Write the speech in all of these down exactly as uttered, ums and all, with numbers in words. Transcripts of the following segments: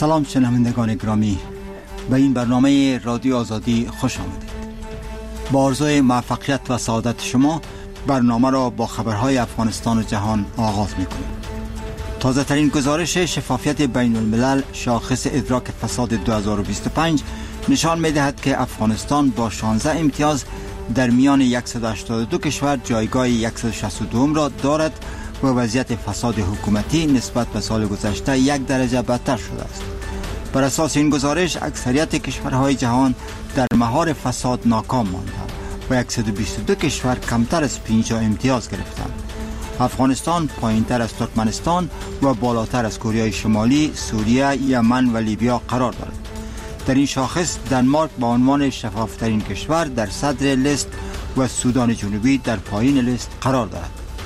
سلام شنوندگان گرامی، به این برنامه رادیو آزادی خوش آمدید. با آرزوی موفقیت و سعادت شما برنامه را با خبرهای افغانستان و جهان آغاز می‌کنیم. تازه ترین گزارش شفافیت بین الملل شاخص ادراک فساد دو هزار و بیست و پنج نشان می‌دهد که افغانستان با شانزده امتیاز در میان صد و هشتاد و دو کشور جایگاه صد و شصت و دو را دارد و وضعیت فساد حکومتی نسبت به سال گذشته یک درجه بدتر شده است. بر اساس این گزارش اکثریت کشورهای جهان در مهار فساد ناکام ماندند و صد و بیست و دو کشور کمتر از پنجاه امتیاز گرفتند. افغانستان پایینتر از ترکمنستان و بالاتر از کره شمالی، سوریه، یمن و لیبیا قرار دارد. در این شاخص دانمارک با عنوان شفافترین کشور در صدر لیست و سودان جنوبی در پایین لیست قرار دارد.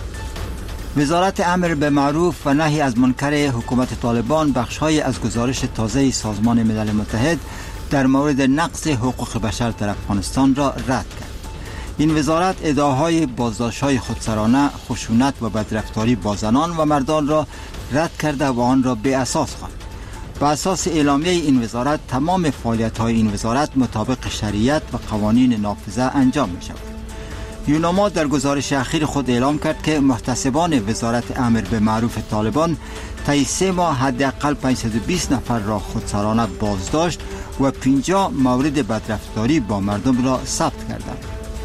وزارت امر به معروف و نهی از منکر حکومت طالبان بخش‌های از گزارش تازه سازمان ملل متحد در مورد نقض حقوق بشر در افغانستان را رد کرد. این وزارت ادعاهای بازداشت‌های خودسرانه، خشونت و بدرفتاری با زنان و مردان را رد کرده و آن را بی اساس خواند. بر اساس اعلامیه این وزارت تمام فعالیت‌های این وزارت مطابق شریعت و قوانین نافذه انجام می‌شود. یوناما در گزارش اخیر خود اعلام کرد که محتسبان وزارت امر به معروف طالبان طی سه ماه حداقل پانصد و بیست نفر را خودسرانه بازداشت و پنجاه مورد بدرفتاری با مردم را ثبت کردند.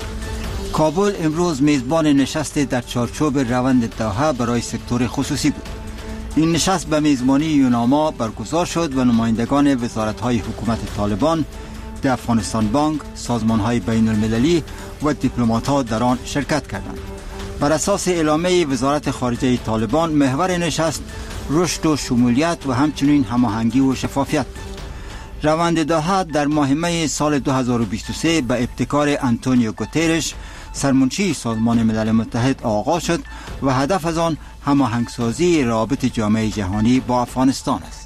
کابل امروز میزبان نشست در چارچوب روند دوحه برای سکتور خصوصی بود. این نشست به میزبانی یوناما برگزار شد و نمایندگان وزارت‌های حکومت طالبان، در افغانستان بانک، سازمان‌های بین المللی و دیپلمات‌ها در آن شرکت کردند. بر اساس اعلامیه وزارت خارجه طالبان محور نشست رشد و شمولیت و همچنین هماهنگی و شفافیت بود. روند دوحه در ماه می سال دو هزار و بیست و سه به ابتکار آنتونیو گوترش سرمنشی سازمان ملل متحد آغاز شد و هدف از آن هماهنگسازی روابط جامعه جهانی با افغانستان است.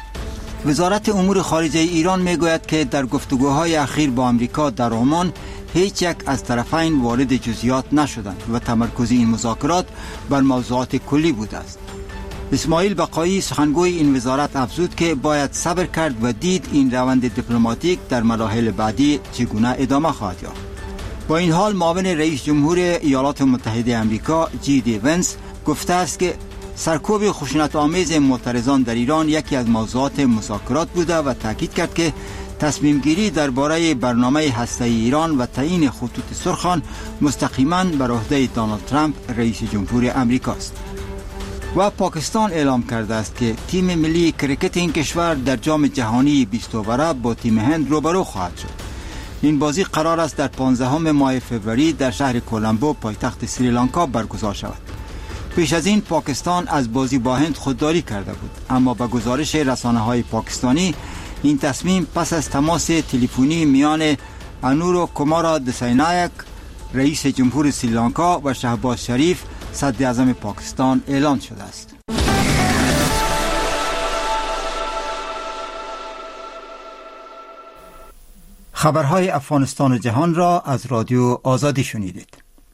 وزارت امور خارجه ایران میگوید که در گفتگوهای اخیر با آمریکا در عمان هیچ یک از طرفین وارد جزئیات نشدند و تمرکز این مذاکرات بر موضوعات کلی بوده است. اسماعیل بقایی سخنگوی این وزارت افزود که باید صبر کرد و دید این روند دیپلماتیک در مراحل بعدی چگونه ادامه خواهد یافت. با این حال معاون رئیس جمهور ایالات متحده آمریکا جی دی ونس گفته است که سرکوب خشونت آمیز معترضان در ایران یکی از موضوعات مذاکرات بوده و تاکید کرد که تصمیم گیری درباره برنامه هسته‌ای ایران و تعیین خطوط سرخ مستقیما بر عهده دونالد ترامپ رئیس جمهور آمریکا است. و پاکستان اعلام کرده است که تیم ملی کرکت این کشور در جام جهانی بیست اووره با تیم هند روبرو خواهد شد. این بازی قرار است در پانزدهم ماه فوریه در شهر کولمبو پایتخت سریلانکا برگزار شود. پیش از این پاکستان از بازی با هند خودداری کرده بود، اما به گزارش رسانه‌های پاکستانی این تصمیم پس از تماس تلفنی میان انورو کمارا دساینایک رئیس جمهور سریلانکا و شهباز شریف صدر اعظم پاکستان اعلان شده است. خبرهای افغانستان و جهان را از رادیو آزادی شنیدید.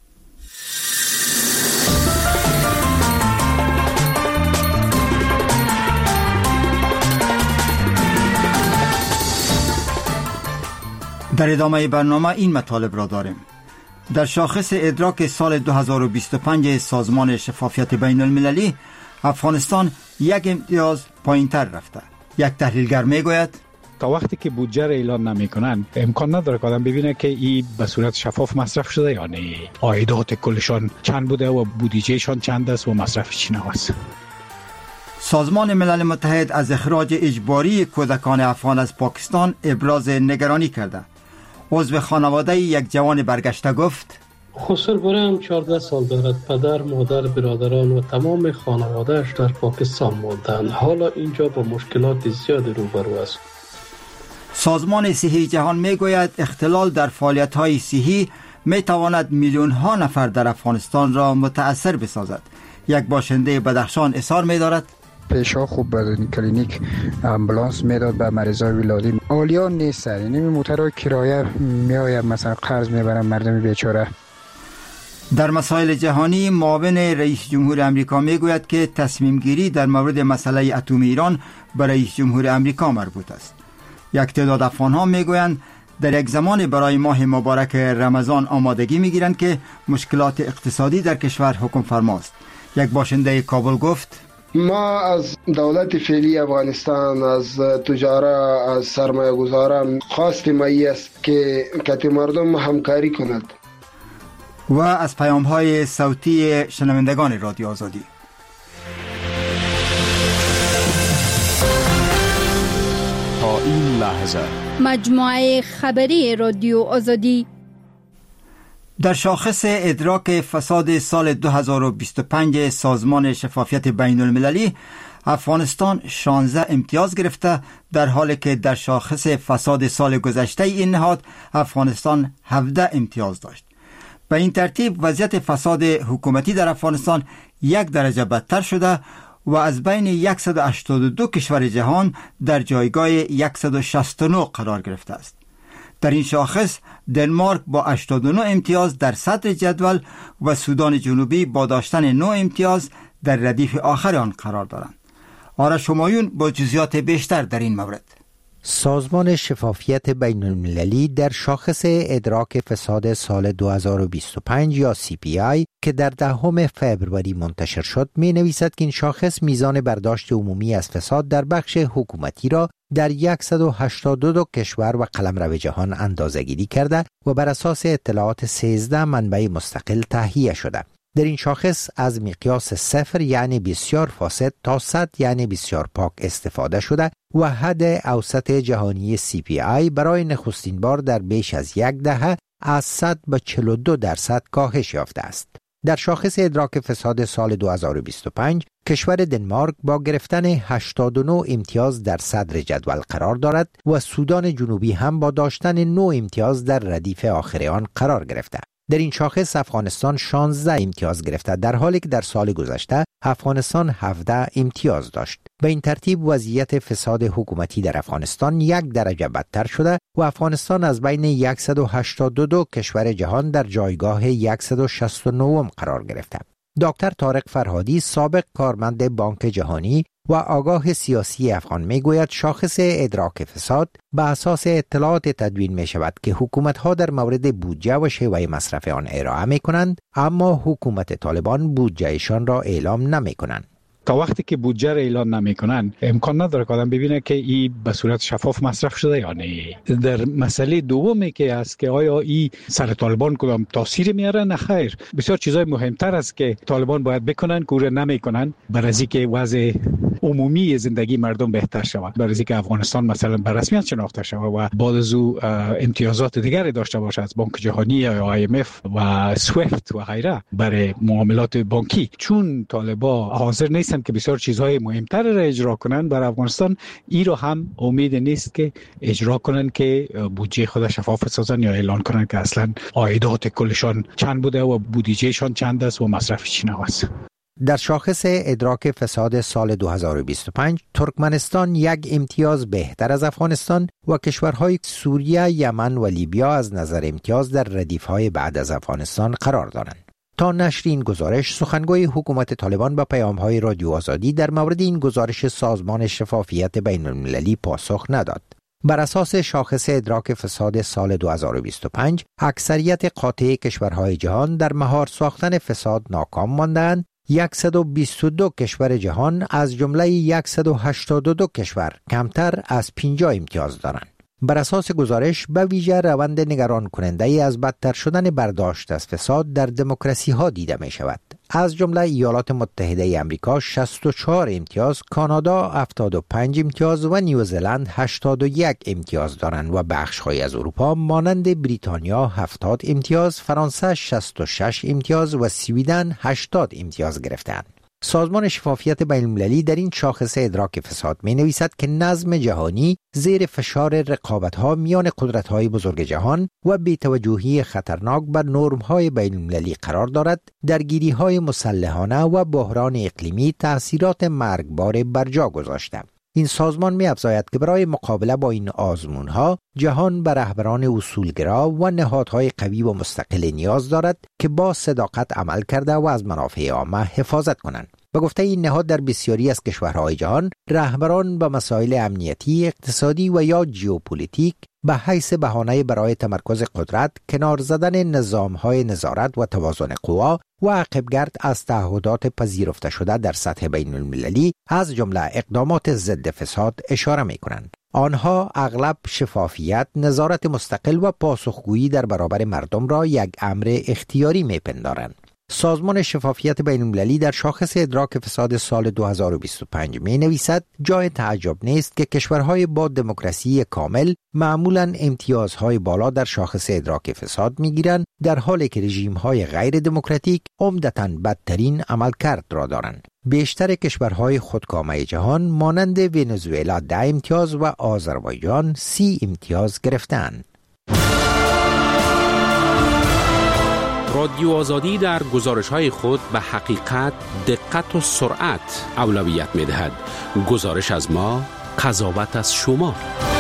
در ادامه برنامه این مطالب را داریم. در شاخص ادراک سال دو هزار و بیست و پنج سازمان شفافیت بین المللی افغانستان یک امتیاز پایین تر رفته. یک تحلیلگر می گوید تا وقتی که بودجه را اعلان نمی کنن امکان نداره که آدم ببینه که این به صورت شفاف مصرف شده یا نه، عایدات کلشان چند بوده و بودجهشان چند است و مصرف چی است. سازمان ملل متحد از اخراج اجباری کودکان افغان از پاکستان ابراز نگرانی کرده. عضو خانواده یک جوان برگشته گفت خسر برام چهارده سال دارد. پدر، مادر، برادران و تمام خانوادهش در پاکستان ماندند. حالا اینجا با مشکلات زیادی روبرو است. سازمان صحی جهان میگوید اختلال در فعالیت‌های صحی میتواند میلیون ها نفر در افغانستان را متأثر بسازد. یک باشنده بدخشان اظهار می‌دارد پیشا خوب به کلینیک امبولانس میداد به مریضای ولادی. عالیان نیست، یعنی موتر کرایه میآید مثلا قرض میبرن مردم بیچاره. در مسائل جهانی، معاون رئیس جمهور امریکا میگوید که تصمیم گیری در مورد مسئله اتم ایران به رئیس جمهور امریکا مربوط است. یک تعداد افغان‌ها میگویند در یک زمان برای ماه مبارک رمضان آمادگی میگیرند که مشکلات اقتصادی در کشور حکم فرماست. یک باشنده کابل گفت: ما از دولت فعلی افغانستان، از تجارا، از سرمایه گذاران خواست مایی است که کتی مردم همکاری کند. و از پیام‌های صوتی شنوندگان رادیو آزادی. تا این لحظه مجموعه خبری رادیو آزادی. در شاخص ادراک فساد سال دو هزار و بیست و پنج سازمان شفافیت بین المللی، افغانستان شانزده امتیاز گرفته، در حالی که در شاخص فساد سال گذشته این نهاد افغانستان هفده امتیاز داشت. به این ترتیب وضعیت فساد حکومتی در افغانستان یک درجه بدتر شده و از بین صد و هشتاد و دو کشور جهان در جایگاه صد و شصت و نه قرار گرفته است. در این شاخص دنمارک با هشتاد و نه امتیاز در صدر جدول و سودان جنوبی با داشتن نه امتیاز در ردیف آخر آن قرار دارند. آرش همایون با جزئیات بیشتر در این مورد. سازمان شفافیت بین المللی در شاخص ادراک فساد سال دو هزار و بیست و پنج یا سی پی آی که در دهم فوریه منتشر شد می نویسد که این شاخص میزان برداشت عمومی از فساد در بخش حکومتی را در صد و هشتاد و دو کشور و قلمرو جهان اندازه‌گیری کرده و بر اساس اطلاعات سیزده منبع مستقل تهیه شده. در این شاخص از مقیاس صفر یعنی بسیار فاسد تا صد یعنی بسیار پاک استفاده شده و حد اوسط جهانی سی پی آی برای نخستین بار در بیش از یک دهه از صد به چهل و دو درصد کاهش یافته است. در شاخص ادراک فساد سال دو هزار و بیست و پنج کشور دنمارک با گرفتن هشتاد و نه امتیاز در صدر جدول قرار دارد و سودان جنوبی هم با داشتن نه امتیاز در ردیف آخر آن قرار گرفته. در این شاخص افغانستان شانزده امتیاز گرفته، در حالی که در سال گذشته افغانستان هفده امتیاز داشت. به این ترتیب وضعیت فساد حکومتی در افغانستان یک درجه بدتر شده و افغانستان از بین صد و هشتاد و دو کشور جهان در جایگاه صد و شصت و نه قرار گرفته. دکتر طارق فرهادی، سابق کارمند بانک جهانی و آگاه سیاسی افغان، میگوید شاخص ادراک فساد به اساس اطلاعات تدوین می شود که حکومت‌ها در مورد بودجه و شیوه مصرف آن ارائه می کنند، اما حکومت طالبان بودجهشان را اعلام نمی کنند. تا وقتی که بودجه را اعلان نمیکنن امکان نداره که آدم ببینه که این به صورت شفاف مصرف شده یا نه. در مسئله دومی که است که آیا این سر طالبان کدام تاثیر میاره؟ نه خیر. بسیار چیزای مهمتر است که طالبان باید بکنن که او نمیکنن، برای اینکه وضع عمومی زندگی مردم بهتر شود، برای اینکه افغانستان مثلا به رسمیت شناخته شود و بعد از او امتیازات دیگری داشته باشد از بانک جهانی یا آی ام اف و سویفت و غیره برای معاملات بانکی. چون طالبان حاضر نیست که بسیار چیزهای مهمتر را اجرا کنند برای افغانستان، این رو هم امید نیست که اجرا کنند که بودجه خود شفاف سازن یا اعلان کنند که اصلا عایدات کلشان چند بوده و بودجهشان چند است و مصرف چی است. در شاخص ادراک فساد سال دو هزار و بیست و پنج ترکمنستان یک امتیاز بهتر از افغانستان و کشورهای سوریه، یمن و لیبیا از نظر امتیاز در ردیف‌های بعد از افغانستان قرار دارند. تا نشر این گزارش، سخنگوی حکومت طالبان به پیام‌های رادیو آزادی در مورد این گزارش سازمان شفافیت بین المللی پاسخ نداد. بر اساس شاخص ادراک فساد سال دو هزار و بیست و پنج، اکثریت قاطع کشورهای جهان در مهار ساختن فساد ناکام ماندند. صد و بیست و دو کشور جهان از جمله صد و هشتاد و دو کشور کمتر از پنجاه امتیاز دارند. بر اساس گزارش به ویژه روند نگران کننده ای از بدتر شدن برداشت از فساد در دموکراسی ها دیده می شود. از جمله ایالات متحده آمریکا شصت و چهار امتیاز، کانادا هفتاد و پنج امتیاز و نیوزلند هشتاد و یک امتیاز دارند و بخش‌هایی از اروپا مانند بریتانیا هفتاد امتیاز، فرانسه شصت و شش امتیاز و سویدن هشتاد امتیاز گرفتند. سازمان شفافیت بین المللی در این شاخص ادراک فساد می نویسد که نظم جهانی زیر فشار رقابت‌ها میان قدرت‌های بزرگ جهان و بی‌توجهی خطرناک بر نرم‌های بین المللی قرار دارد. درگیری‌های مسلحانه و بحران اقلیمی تأثیرات مرگبار بر جا گذاشته. این سازمان می‌افزاید که برای مقابله با این آزمون‌ها جهان به رهبران اصولگرا و نهادهای قوی و مستقل نیاز دارد که با صداقت عمل کرده و از منافع عامه حفاظت کنند. به گفته این نهاد در بسیاری از کشورهای جهان رهبران به مسائل امنیتی، اقتصادی و یا ژئوپلیتیک به حیث بهانه برای تمرکز قدرت، کنار زدن نظام‌های نظارت و توازن قوا و عقبگرد از تعهدات پذیرفته شده در سطح بین المللی از جمله اقدامات ضد فساد اشاره می‌کنند. آنها اغلب شفافیت، نظارت مستقل و پاسخگویی در برابر مردم را یک امر اختیاری می‌پندارند. سازمان شفافیت بین‌المللی در شاخص ادراک فساد سال دو هزار و بیست و پنج می نویسد جای تعجب نیست که کشورهای با دموکراسی کامل معمولاً امتیازهای بالا در شاخص ادراک فساد می گیرند، در حالی که رژیم‌های غیر دموکراتیک عمدتاً بدترین عملکرد را دارند. بیشتر کشورهای خودکامه جهان مانند ونزوئلا ده امتیاز و آذربایجان سی امتیاز گرفتند. رادیو آزادی در گزارش‌های خود به حقیقت، دقت و سرعت اولویت می‌دهد. گزارش از ما، قضاوت از شما.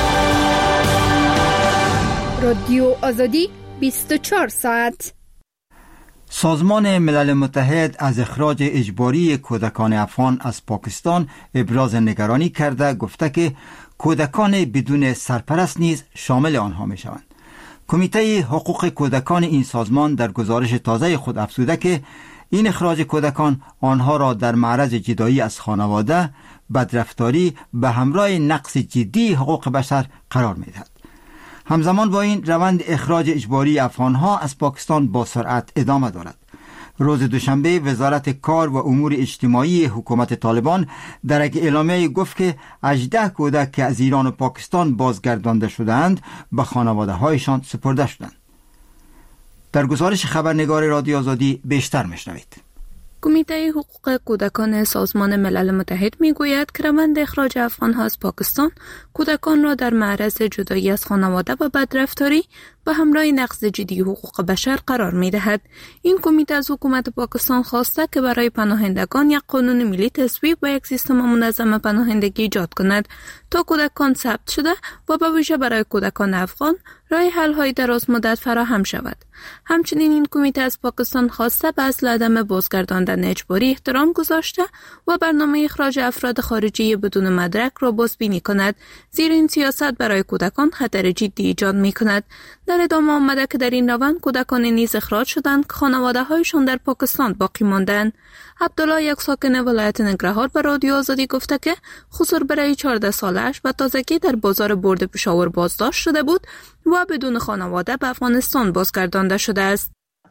رادیو آزادی بیست و چهار ساعت. سازمان ملل متحد از اخراج اجباری کودکان افغان از پاکستان ابراز نگرانی کرده، گفته که کودکان بدون سرپرست نیز شامل آنها می‌شوند. کمیته حقوق کودکان این سازمان در گزارش تازه خود افزوده که این اخراج کودکان آنها را در معرض جدایی از خانواده، بدرفتاری به همراه نقض جدی حقوق بشر قرار می‌دهد. همزمان با این روند اخراج اجباری افغانها از پاکستان با سرعت ادامه دارد. روز دوشنبه وزارت کار و امور اجتماعی حکومت طالبان در یک اعلامیه گفت که هجده کودک که از ایران و پاکستان بازگردانده شدند به خانواده هایشان سپرده شدند. در گزارش خبرنگار رادیو آزادی بیشتر میشنوید. کمیته حقوق کودکان سازمان ملل متحد میگوید که روند اخراج افغان‌ها از پاکستان کودکان را در معرض جدایی از خانواده و بدرفتاری به همراه نقض جدی حقوق بشر قرار می‌دهد. این کمیته از حکومت پاکستان خواسته که برای پناهندگان یک قانون ملی تصویب و یک سیستم منظم پناهندگی ایجاد کند تا کودکان ثبت شده و به ویژه برای کودکان افغان راه حل‌های دراز مدت فراهم شود. همچنین این کمیته از پاکستان خواسته به اصل عدم بازگرداندن اجباری احترام گذاشته و برنامه اخراج افراد خارجی بدون مدرک را بازبینی کند، زیرا این سیاست برای کودکان خطر جدی ایجاد می‌کند. در ادامه آمده که در این روند کودکان نیز اخراج شدند که خانواده‌هایشان در پاکستان باقی ماندند. عبدالله، یک ساکن ولایت ننگرهار، به رادیو آزادی گفته که خسر برای چهارده سالش و تازگی در بازار برد پشاور بازداشت شده بود و بدون خانواده به افغانستان بازگردانده شده است.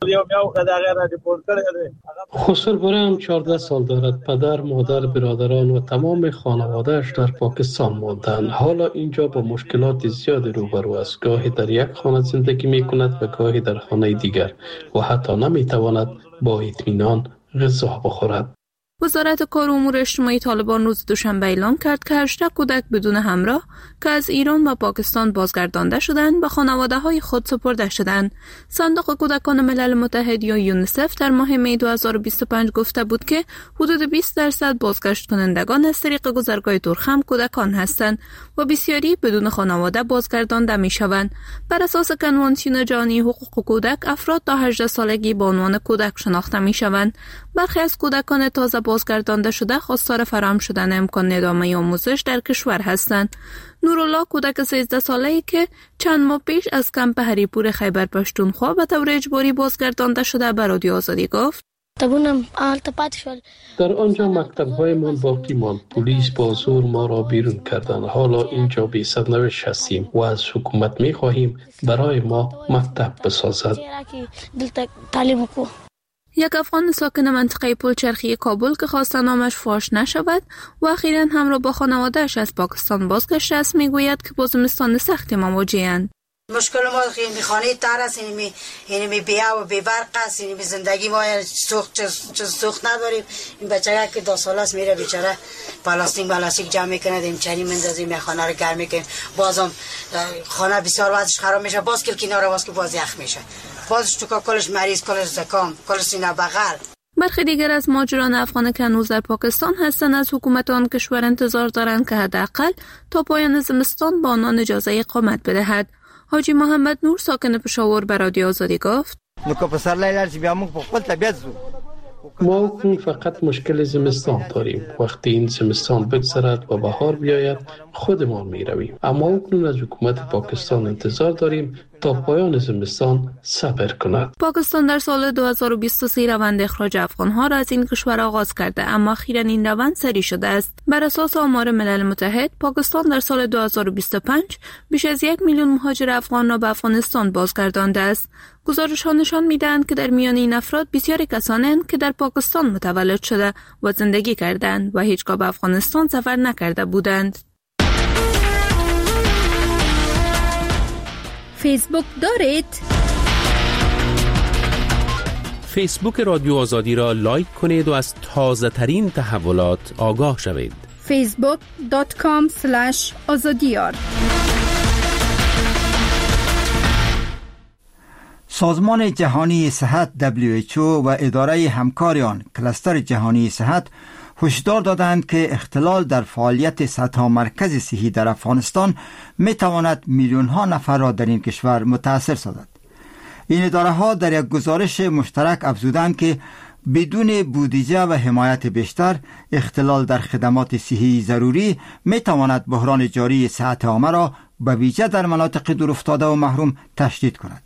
خسر برایم چهارده سال دارد. پدر، مادر، برادران و تمام خانوادهش در پاکستان ماندند. حالا اینجا با مشکلات زیادی روبرو است. گاهی در یک خانه زندگی می کند و گاهی در خانه دیگر و حتی نمی تواند با اطمینان غذا بخورد. وزارت کار و امور اجتماعی طالبان روز دوشنبه اعلام کرد که هجده کودک بدون همراه که از ایران و پاکستان بازگردانده شدند به خانواده‌های خود سپرده شدند. صندوق کودکان ملل متحد یا یونیسف در ماه می دو هزار و بیست و پنج گفته بود که حدود بیست درصد بازگشت کنندگان از طریق گذرگاه تورخم کودکان هستند و بسیاری بدون خانواده بازگردانده می‌شوند. بر اساس کنوانسیون جهانی حقوق کودک، افراد تا هجده سالگی به عنوان کودک شناخته می‌شوند. برخی از کودکان تازه بازگردانده شده خواستار فراهم شدن امکان ادامه آموزش در کشور هستند. نورالله، کودک سیزده ساله‌ای که چند ماه پیش از کمپ هریپور خیبر پشتونخوا به طور اجباری بازگردانده شده به رادیو آزادی گفت: در آنجا مکتب‌های من باقی ماند. پلیس با زور ما را بیرون کردند. حالا اینجا بی سرنوشت هستیم و از حکومت می‌خواهیم برای ما مکتب بسازد. یک افغان ساکن منطقه پلچرخی کابل که خواسته نامش فاش نشود و اخیراً همراه با خانواده‌اش از پاکستان بازگشته است، میگوید که با زمستان سختی مواجه‌اند. مشکل ما خیلی خانه تر است، اینمی اینمی بیا و بی‌برق است، اینمی زندگی ما سوخت چه سوخت نداریم. این بچه‌ها که دو سال است میره بیچاره پلاستیک پلاستیک جمع میکنه، این چنی میندازیم، یا خانه رو گرم میکنیم، بازم خانه بسیار وضعش خراب میشه، باز کل کنار باز که باز یخ میشه، بازش تو کلش مریض، کلش زکام، کلش سینه بغل. برخی دیگر از مهاجران افغان که هنوز در پاکستان هستند از حکومت آن کشور انتظار دارند که حداقل تا پایان زمستان با آنان اجازه اقامت بدهد. حاجی محمد نور ساکن پشاور به رادیو آزادی گفت: ما اکنون فقط مشکل زمستان داریم. وقتی این زمستان بگذرد و بهار بیاید خودمان می رویم. اما اکنون از حکومت پاکستان انتظار داریم تا پایان زمستان صبر کند. پاکستان در سال دو هزار و بیست و سه روند اخراج افغانها را از این کشور آغاز کرده، اما اخیراً این روند سری شده است. بر اساس آمار ملل متحد، پاکستان در سال دو هزار و بیست و پنج بیش از یک میلیون مهاجر افغان را به افغانستان بازگردانده است. گزارش‌ها نشان می‌دهند که در میان این افراد بسیاری کسانند که در پاکستان متولد شده و زندگی کردند و هیچگاه به افغانستان سفر نکرده بودند. فیسبوک دارید؟ فیسبوک رادیو آزادی را لایک کنید و از تازه ترین تحولات آگاه شوید. فیسبوک دات کام اسلش آزادیار. سازمان جهانی صحت دبلیو اچ او و اداره همکاری آن کلستر جهانی صحت هشدار دادند که اختلال در فعالیت صدها مرکز صحی در افغانستان می تواند میلیون ها نفر را در این کشور متاثر سازد. این اداره ها در یک گزارش مشترک افزودند که بدون بودجه و حمایت بیشتر، اختلال در خدمات صحی ضروری می تواند بحران جاری صحت عامه را به ویژه در مناطق دورافتاده و محروم تشدید کند.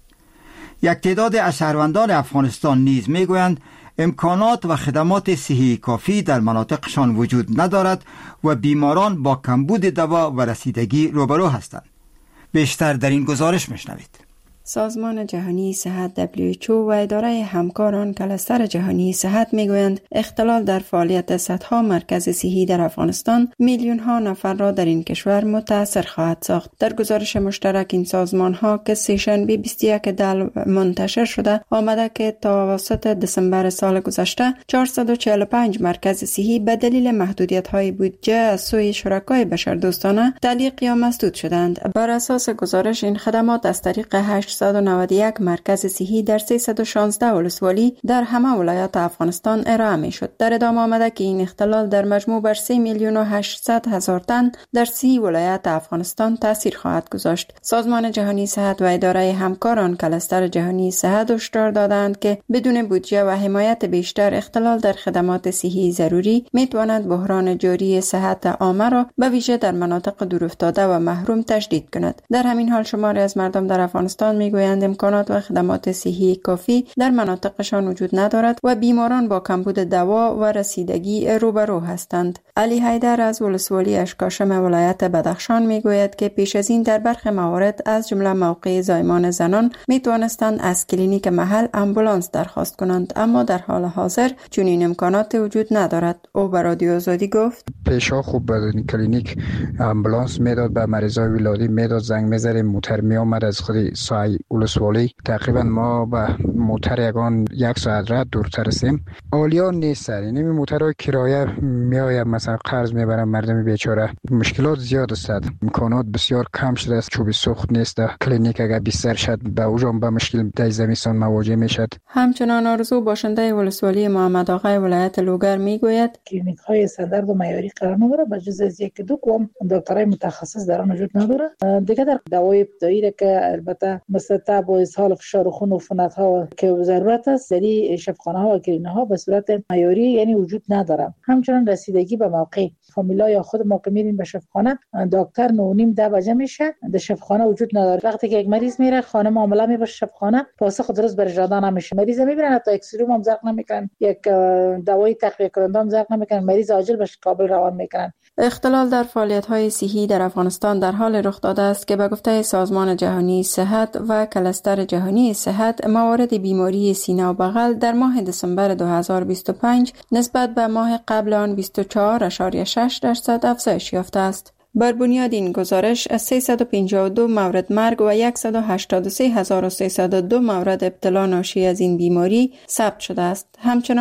یک تعداد از شهروندان افغانستان نیز میگویند امکانات و خدمات صحی کافی در مناطقشان وجود ندارد و بیماران با کمبود دوا و رسیدگی روبرو هستند. بیشتر در این گزارش میشنوید. سازمان جهانی صحت دبلیو اچ او و اداره همکاران کلستر جهانی صحت میگویند اختلال در فعالیت صدها مرکز صحی در افغانستان میلیون ها نفر را در این کشور متاثر خواهد ساخت. در گزارش مشترک این سازمان ها که سه‌شنبه بیست و یک دل منتشر شده آمده که تا وسط دسامبر سال گذشته چهارصد و چهل و پنج مرکز صحی به دلیل محدودیت های بودجه از سوی شرکای بشردوستانه تعلیق یا مسدود شدند. بر اساس گزارش این خدمات از طریق هشتصد و نود و یک مرکز صحی در سیصد و شانزده ولسوالی در همه ولایات افغانستان ارائه می شد. در ادامه آمده که این اختلال در مجموع بر سه میلیون و هشتصد هزار تن در سی ولایت افغانستان تاثیر خواهد گذاشت. سازمان جهانی صحت و اداره همکاران کلستر جهانی صحت هشدار دادند که بدون بودجه و حمایت بیشتر، اختلال در خدمات صحی ضروری می تواند بحران جاری صحت عامه را به ویژه در مناطق دورافتاده و محروم تشدید کند. در همین حال شماری از مردم در افغانستان میگویند امکانات و خدمات صحی کافی در مناطقشان وجود ندارد و بیماران با کمبود دوا و رسیدگی روبرو هستند. علی حیدر از ولسوالی اشکاشم ولایت بدخشان میگوید که پیش از این در برخی موارد از جمله موقع زایمان زنان میتوانستند از کلینیک محل امبولانس درخواست کنند، اما در حال حاضر چنین امکانات وجود ندارد. او به رادیو آزادی گفت: پیشا خوب به کلینیک امبولانس میداد، به مریضای ولادی میداد، زنگ میزدیم، موتر میآمد از خود سای ولسوالی. تقریبا ما به موتر یگان یک ساعت رد دورتر هستیم. عالیان نیست، یعنی موترهای کرایه میآید، مثلا قرض میبرن مردم بیچاره. مشکلات زیاد است، امکانات بسیار کم شده است، چوب سوخت نیست. کلینیک اگر بیشتر شد به اوجام به مشکل در زمستان مواجه میشد. همچنان آرزو باشنده ولسوالی محمد آقای ولایت لوگر میگوید کلینیک های استاندارد و معیاری قرار نداره، به جز از یک دو کوم دکترای متخصص در آن وجود نداره. دیگه در دوای ابتدایی که البته مثل تب و اسهال فشار خون و عفونت ها که ضرورت است، در شفاخانه ها و کلینیک ها به صورت معیاری یعنی وجود نداره. همچنین رسیدگی به موقع، فامیلا یا خود ما که میریم به شفاخانه دکتر نه و نیم ده بجه میشه، در شفاخانه وجود نداره. وقتی که یک مریض میره خانه معامله میبره شفاخانه، پاسخ درست بر اجرا نمیشه. مریض میبرن حتی اکسیروم هم زرق نمیکنن، یک دوای تقویه کننده هم زرق نمیکنن، مریض عاجل به کابل روان میکنن. اختلال در فعالیت‌های صحی در افغانستان در حال رخ داده است که به گفته سازمان جهانی صحت و کلستر جهانی صحت، موارد بیماری سینه و بغل در ماه دسامبر دو هزار و بیست و پنج نسبت به ماه قبل آن بیست و چهار ممیز شش درصد افزایش یافته است. بر بنیاد این گزارش از سیصد و پنجاه و دو مورد مرگ و صد و هشتاد و سه هزار و سیصد و دو مورد ابتلا ناشی از این بیماری ثبت شده است. همچنان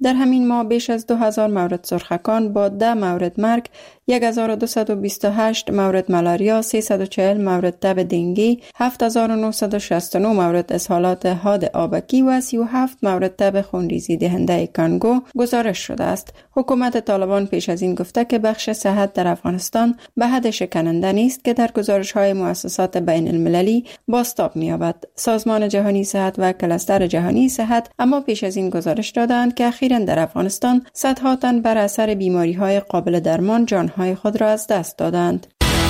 در همین ماه بیش از دو هزار مورد سرخکان با ده مورد مرگ، هزار و دویست و بیست و هشت مورد ملاریا، سیصد و چهل مورد تب دنگی، هفت هزار و نهصد و شصت و نه مورد اسهالات حاد آبکی و سی و هفت مورد تب خونریزی دهنده کانگو گزارش شده است. حکومت طالبان پیش از این گفته که بخش صحت در افغانستان به حد شکننده نیست که در گزارش‌های مؤسسات بین المللی بازتاب می‌یابد. سازمان جهانی صحت و کلستر جهانی صحت اما پیش از این گزارش دادند که اخیراً در افغانستان صدها تن بر اثر بیماری‌های قابل درمان جان‌های خود را از دست دادند.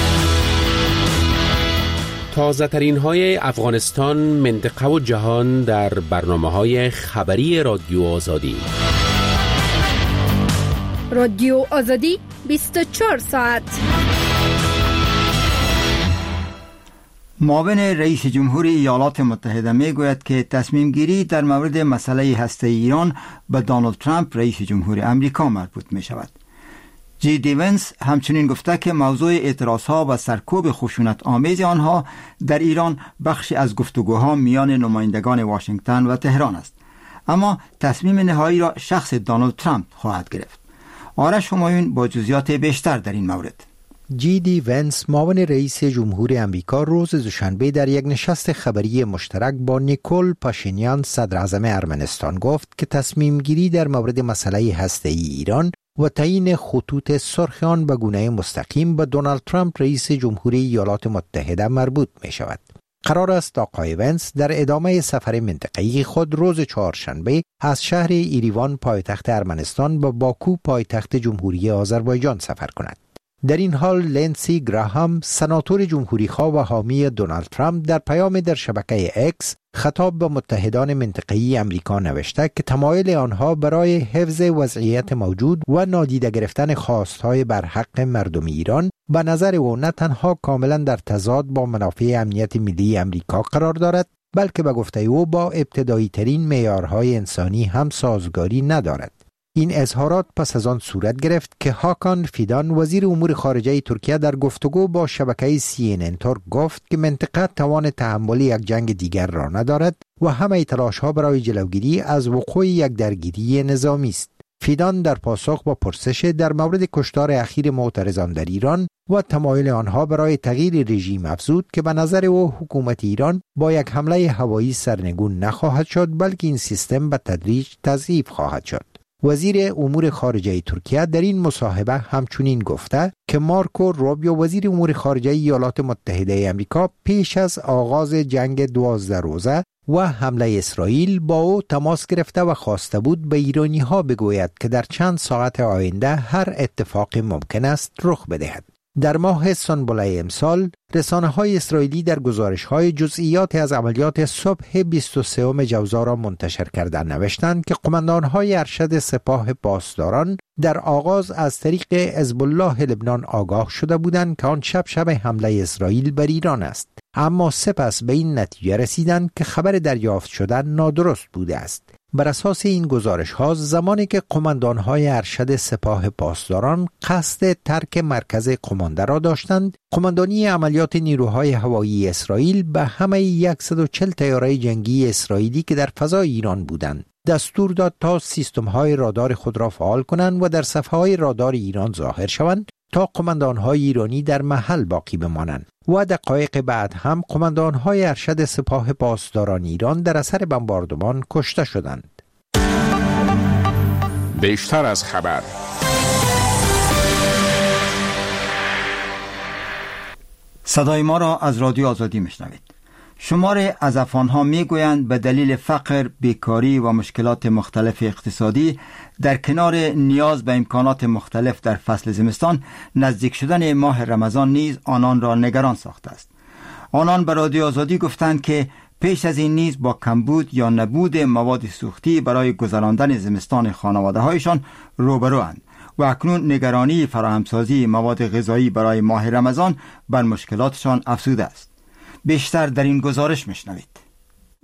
تازه ترین های افغانستان، منطقه و جهان در برنامه های خبری رادیو آزادی. رادیو آزادی بیست و چهار ساعت. معاون رئیس جمهور ایالات متحده می گوید که تصمیم گیری در مورد مسئله هسته ایران به دونالد ترامپ رئیس جمهور امریکا مربوط می شود. جی دی ونس همچنین گفته که موضوع اعتراضها و سرکوب خشونت آمیز آنها در ایران بخشی از گفتگوها میان نمایندگان واشنگتن و تهران است، اما تصمیم نهایی را شخص دونالد ترامپ خواهد گرفت. آرش همایون با جزئیات بیشتر در این مورد. جی دی ونس معاون رئیس جمهور امریکا روز دوشنبه در یک نشست خبری مشترک با نیکول پاشینیان صدر اعظم ارمنستان گفت که تصمیم گیری در مورد مسئله هسته‌ای ایران و تعیین خطوط سرخ آن به گونه مستقیم به دونالد ترامپ رئیس جمهوری ایالات متحده مربوط می شود. قرار است آقای ونس در ادامه سفر منطقه‌ای خود روز چهارشنبه از شهر ایریوان پایتخت ارمنستان به باکو پایتخت جمهوری آذربایجان سفر کند. در این حال لنسی گراهام سناتور جمهوری‌خواه و حامی دونالد ترامپ در پیام در شبکه اکس خطاب به متحدان منطقه‌ای امریکا نوشته که تمایل آنها برای حفظ وضعیت موجود و نادیده گرفتن خواستهای برحق مردم ایران به نظر او نه تنها کاملا در تضاد با منافع امنیت ملی امریکا قرار دارد، بلکه به گفته او با ابتدایی ترین معیارهای انسانی هم سازگاری ندارد. این اظهارات پس از آن صورت گرفت که هاکان فیدان وزیر امور خارجه ترکیه در گفتگو با شبکه سی ان ان ترک گفت که منطقه توان تحمل یک جنگ دیگر را ندارد و همه تلاش‌ها برای جلوگیری از وقوع یک درگیری نظامی است. فیدان در پاسخ با پرسش در مورد کشتار اخیر معترضان در ایران و تمایل آنها برای تغییر رژیم افزود که به نظر او حکومت ایران با یک حمله هوایی سرنگون نخواهد شد، بلکه این سیستم به تدریج تضعیف خواهد شد. وزیر امور خارجه ترکیه در این مصاحبه همچنین گفته که مارکو روبیو وزیر امور خارجه ایالات متحده آمریکا پیش از آغاز جنگ دوازده روزه و حمله اسرائیل با او تماس گرفته و خواسته بود به ایرانی ها بگوید که در چند ساعت آینده هر اتفاق ممکن است رخ بدهد. در ماه سنبله امسال رسانه های اسرائیلی در گزارش های جزئیات از عملیات صبح بیست و سوم جوزا را منتشر کردند نوشتند که قماندان های ارشد سپاه پاسداران در آغاز از طریق حزب الله لبنان آگاه شده بودند که آن شب شب حمله اسرائیل بر ایران است، اما سپس به این نتیجه رسیدند که خبر دریافت شده نادرست بوده است. بر اساس این گزارش ها زمانی که قماندان های ارشد سپاه پاسداران قصد ترک مرکز قمانده را داشتند، قماندانی عملیات نیروهای هوایی اسرائیل به همه صد و چهل طیاره جنگی اسرائیلی که در فضای ایران بودند دستور داد تا سیستم های رادار خود را فعال کنند و در صفحه های رادار ایران ظاهر شوند تا قماندان های ایرانی در محل باقی بمانند و دقایق بعد هم قماندان های ارشد سپاه پاسداران ایران در اثر بمباردمان کشته شدند. بیشتر از خبر. صدای ما را از رادیو آزادی میشنوید. شمار از افغان‌ها میگویند به دلیل فقر، بیکاری و مشکلات مختلف اقتصادی در کنار نیاز به امکانات مختلف در فصل زمستان، نزدیک شدن ماه رمضان نیز آنان را نگران ساخته است. آنان به رادیو آزادی گفتند که پیش از این نیز با کمبود یا نبود مواد سوختی برای گذراندن زمستان خانواده‌هایشان روبروند و اکنون نگرانی فراهمسازی مواد غذایی برای ماه رمضان بر مشکلاتشان افزوده است. بیشتر در این گزارش میشنوید.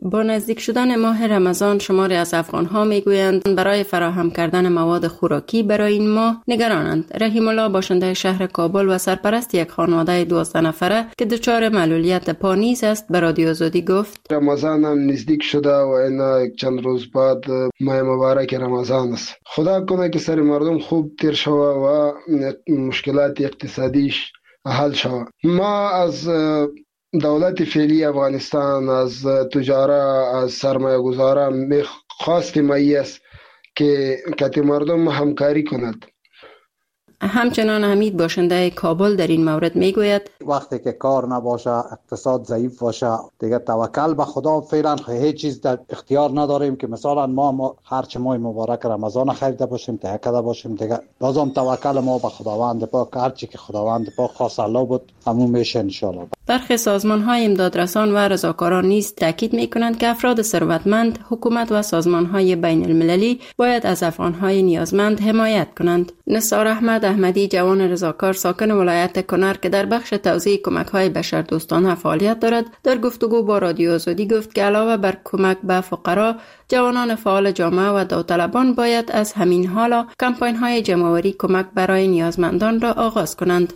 با نزدیک شدن ماه رمضان شماری از افغان‌ها میگویند برای فراهم کردن مواد خوراکی برای این ماه نگرانند. رحیم الله باشنده شهر کابل و سرپرست یک خانواده دوازده نفره که دچار معلولیت پا نیز است به رادیو آزادی گفت رمضان هم نزدیک شده و این چند روز بعد ماه مبارک رمضان است. خدا کنه که سر مردم خوب تیر شود و مشکلات اقتصادیش حل شود. ما از دولت فعلی افغانستان، از تجارا، از سرمایه گذاران خواستیم ای است که کتی مردم همکاری کند. همچنان حمید باشنده کابل در این مورد میگوید وقتی که کار نباشه، اقتصاد ضعیف باشه، دیگه توکل به خدا فعلا هیچ چیز در اختیار نداریم که مثلا ما, ما هر چه ماه مبارک رمضان خریده باشیم، تهیه کرده باشیم، دیگه لازم توکل ما به خداوند پاک، هر چی که خداوند پاک خواست الله بود همون میشه ان شاء الله. برخی سازمان‌های امدادرسان و رضاکاران نیز تاکید می‌کنند که افراد ثروتمند، حکومت و سازمان‌های بین‌المللی باید از افغان‌های نیازمند حمایت کنند. نثار احمد احمدی جوان رضاکار ساکن ولایت کنر که در بخش توزیع کمک‌های بشردوستانه فعالیت دارد، در گفتگو با رادیو آزادی گفت که علاوه بر کمک به فقرا، جوانان فعال جامعه و داوطلبان باید از همین حالا کمپاین‌های جمع‌آوری کمک برای نیازمندان را آغاز کنند.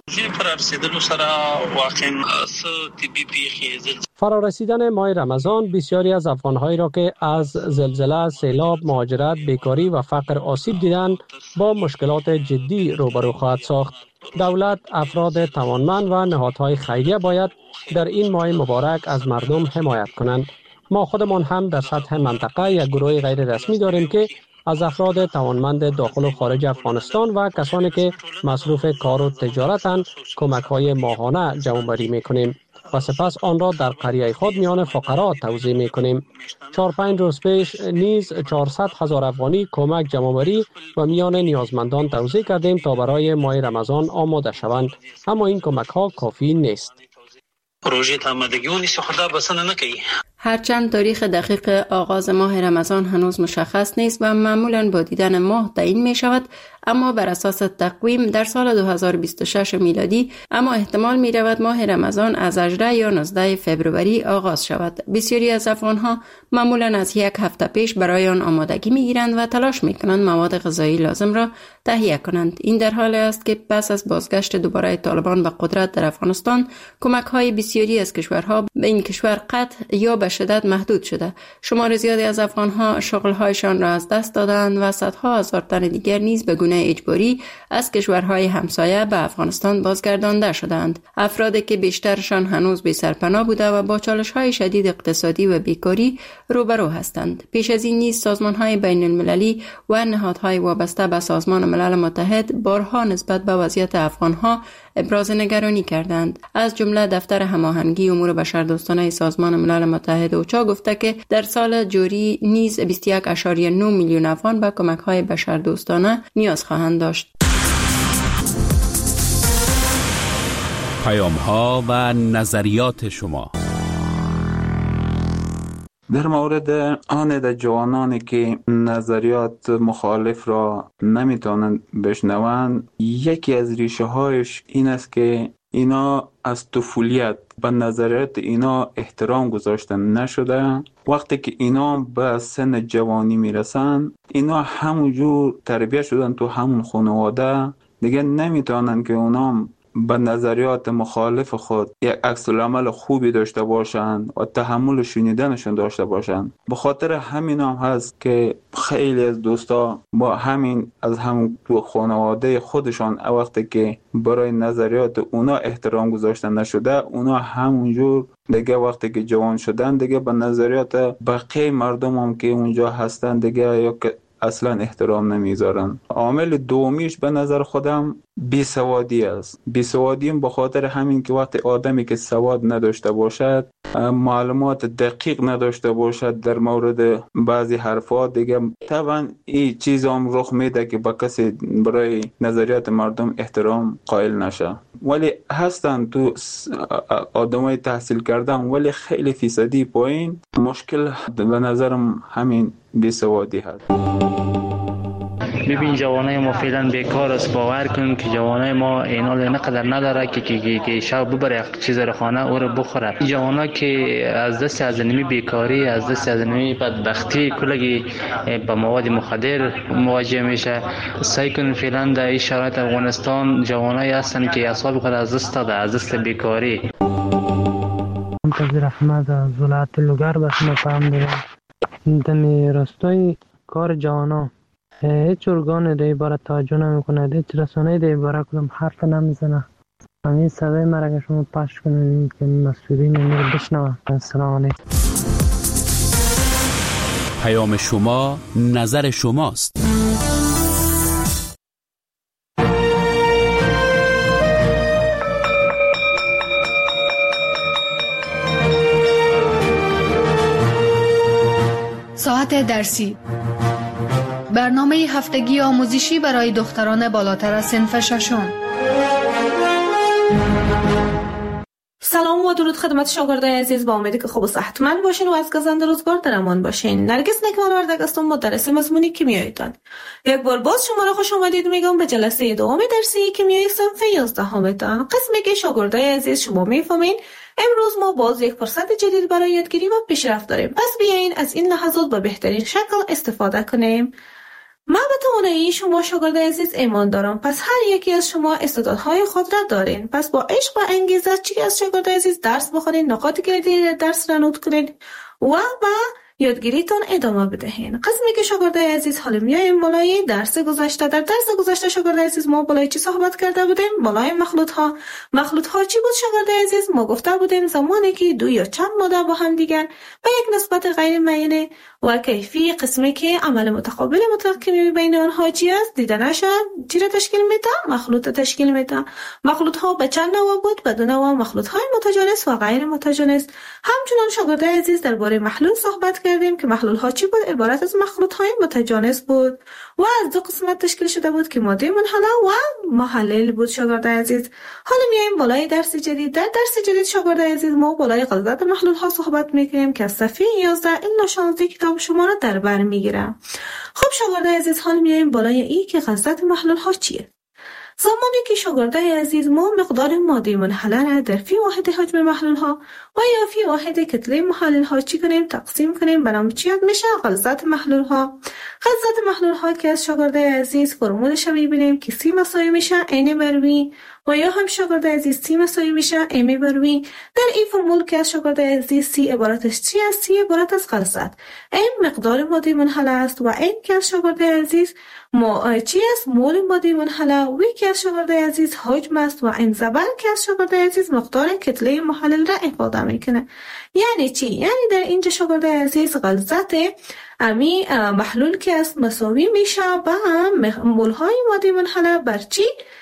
فرا رسیدن ماه رمضان بسیاری از افغان‌هایی را که از زلزله، سیلاب، مهاجرت، بیکاری و فقر آسیب دیدند با مشکلات جدی روبرو خواهد ساخت. دولت، افراد توانمند و نهادهای خیریه باید در این ماه مبارک از مردم حمایت کنند. ما خودمان هم در سطح منطقه یک گروه غیر رسمی داریم که از افراد توانمند داخل و خارج افغانستان و کسانی که مصروف کار و تجارتند کمک‌های ماهانه جمع‌آوری می‌کنیم و سپس آن را در قریه خود میان فقرا توزیع می‌کنیم. چهار پنج روز پیش نیز چهارصد هزار افغانی کمک جمع‌آوری و میان نیازمندان توزیع کردیم تا برای ماه رمضان آماده شوند، اما این کمک‌ها کافی نیست. پروژه آمادگی خدا بسنه نکوي. هرچند تاریخ دقیق آغاز ماه رمضان هنوز مشخص نیست و معمولاً با دیدن ماه تعیین می شود، اما بر اساس تقویم در سال دو هزار و بیست و شش میلادی اما احتمال می رود ماه رمضان از هجده یا نوزده فوریه آغاز شود. بسیاری از افغانها معمولاً از یک هفته پیش برای آن آمادگی می گیرند و تلاش می کنند مواد غذایی لازم را تهیه کنند. این در حالی است که پس از بازگشت دوباره طالبان به قدرت در افغانستان کمک های بسیاری از کشورها به این کشور قطع یا به شدت محدود شده. شمار زیادی از افغانها شغل‌هایشان را از دست دادند و صدها هزار تن دیگر نیز به گونه اجباری از کشورهای همسایه به افغانستان بازگردانده شدند. افرادی که بیشترشان هنوز بی سرپناه بوده و با چالش‌های شدید اقتصادی و بیکاری روبرو هستند. پیش از این نیز سازمان‌های بین‌المللی و نهادهای وابسته به سازمان ملل متحد بارها نسبت به وضعیت افغانها ابراز نگرانی کردند. از جمله دفتر هماهنگی امور بشردوستانه سازمان ملل متحد اوچا گفته که در سال جاری نیز بیست و یک ممیز نه میلیون افغان به کمک‌های بشردوستانه نیاز خواهند داشت. پیام‌ها و نظریات شما در مورد آن در جوانانی که نظریات مخالف را نمیتونن بشنوند، یکی از ریشه هایش این است که اینا از طفولیت به نظریات اینا احترام گذاشته نشده. وقتی که اینا به سن جوانی میرسن، اینا همونجور تربیت شدن تو همون خانواده، دیگه نمیتونن که اونا به نظریات مخالف خود یک عکس العمل خوبی داشته باشند و تحمل شنیدنشون داشته باشند. به خاطر همین هم هست که خیلی از دوستا با همین از همون تو خانواده خودشان وقتی که برای نظریات اونا احترام گذاشته نشده، اونا همونجور دیگه وقتی که جوان شدن دیگه به نظریات بقیه مردم هم که اونجا هستن دیگه یا که اصلا احترام نمیذارن. عامل دومیش به نظر خودم بیسوادی است. بیسوادی به خاطر همین که وقتی آدمی که سواد نداشته باشد، معلومات دقیق نداشته باشد در مورد بعضی حرفات، دیگه طبعا این چیز هم رخ میده که با کسی برای نظریات مردم احترام قائل نشه. ولی هستن تو آدمای تحصیل کردن ولی خیلی فیصدی پایین. مشکل به نظرم همین بیسوادی هست. ببین جوانای ما فعلا بیکار است. باور کن که جوانای ما اینا اینقدر نداره که که که شب ببره چیز رو خانه او رو بخوره. جوانا که از دست از نمی بیکاری، از دست از نمی بدبختی کلگی به مواد مخدر مواجه میشه. سعی کن فعلا در این شرایط افغانستان جوانایی هستن که اعصاب خود از دست داده، از دست بیکاری. منتظر احمد از ولایت لوگر به شما پیام دارم. دمی راستای کار جوانا هیچ ارگان در عبارت توجه نمیکنه، هیچ رسانه‌ای در عبارت کدام حرف نمیزنه. همین صدای مرا که شما پخش کنید که مسئولین این رو بشنوه. السلام علیکم. پیام شما نظر شماست. ساعت درسی، برنامه هفتگی آموزشی برای دختران بالاتر از صنف ششم. سلام و درود خدمت شاگردای عزیز، با امیدی که خوب و صحتمند باشین و از گزند روزگار در امان باشین. نرگس نکمانوردگ هستم، مدرس مضمون کیمیایتان. یک بار باز شما را خوش آمدید میگم به جلسه دوم درسی کیمیای صنف یازدهمتان. قسمی که شاگردای عزیز شما میفهمین امروز ما باز یک فرصت جدید برای یادگیری و پیشرفت داریم. پس بیاین از این لحظات به بهترین شکل استفاده کنیم. من به توانایی شما شاگرد عزیز ایمان دارم، پس هر یکی از شما استعدادهای خود را دارین. پس با عشق و انگیزه چی از شاگرد عزیز درس بخونید، نکات کلیدی درس را نوت کنید و با یادگیریتون ادامه بدهین. قسمی که شاگرد عزیز حالا میایم بالای درس گذشته. در درس گذشته شاگرد عزیز ما بالای چی صحبت کرده بودیم؟ بالای مخلوط ها. مخلوط ها چی بود شاگرد عزیز؟ ما گفته بودیم زمانی که دو یا چند ماده با هم دیگر به یک نسبت غیر معینه و کیفی، قسمی که عمل متقابل مطلق کیمیایی بین آنها چی است دیدنش چی را تشکیل میده؟ مخلوط تشکیل میده. مخلوط ها به چند نوع بود؟ به دو نوع، مخلوط های متجانس و غیر متجانس. همچنین شاگرد عزیز درباره محلول صحبت کردیم که محلول ها چی بود؟ عبارت از مخلوط های متجانس بود و از دو قسمت تشکیل شده بود که ماده منحله و محلل بود. شاگرد عزیز حالا میایم بالای درس جدید. در درس جدید شاگرد عزیز ما بالای غلظت محلول ها صحبت میکنیم که از صفحه یازده الی شانزده کتاب شما را در بر میگیرم. خب شاگرد عزیز حالا میایم بالای ای که غلظت محلول ها چیه. زمانی که شاگردای عزیز ما مقدار ماده منحله را در فی واحد حجم محلول ها و یا فی واحد کتله محلول ها چی کنیم تقسیم کنیم به نام چی میشه؟ غلظت محلول ها. غلظت محلول ها که از شاگردای عزیز فرمولش میبینیم که سی مساوی میشه n بر v و یا هم شاگرد عزیز سی مساوی میشه m بر v. در این فرمول که از شاگرد عزیز سی عبارتش چی است؟ سی عبارت از غلظت، m مقدار ماده منحله است و n که از شاگرد عزیز ما چی است؟ مول ماده منحله. و که از شاگرد عزیز حجم است و n زبر که از شاگرد عزیز مقدار کتله محلل را افاده میکنه. یعنی چی؟ یعنی در اینجا شاگرد عزیز غلظت امی محلول که است مساوی میشه با مول های ماده منحله بر چی؟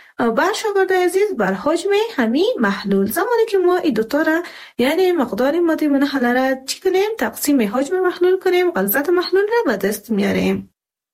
بر شاگرد عزیز بر حجم همین محلول. زمانی که ما این دوتا را یعنی مقدار ماده منحله را چی کنیم؟ تقسیم حجم محلول کنیم، غلظت محلول را به دست میاریم.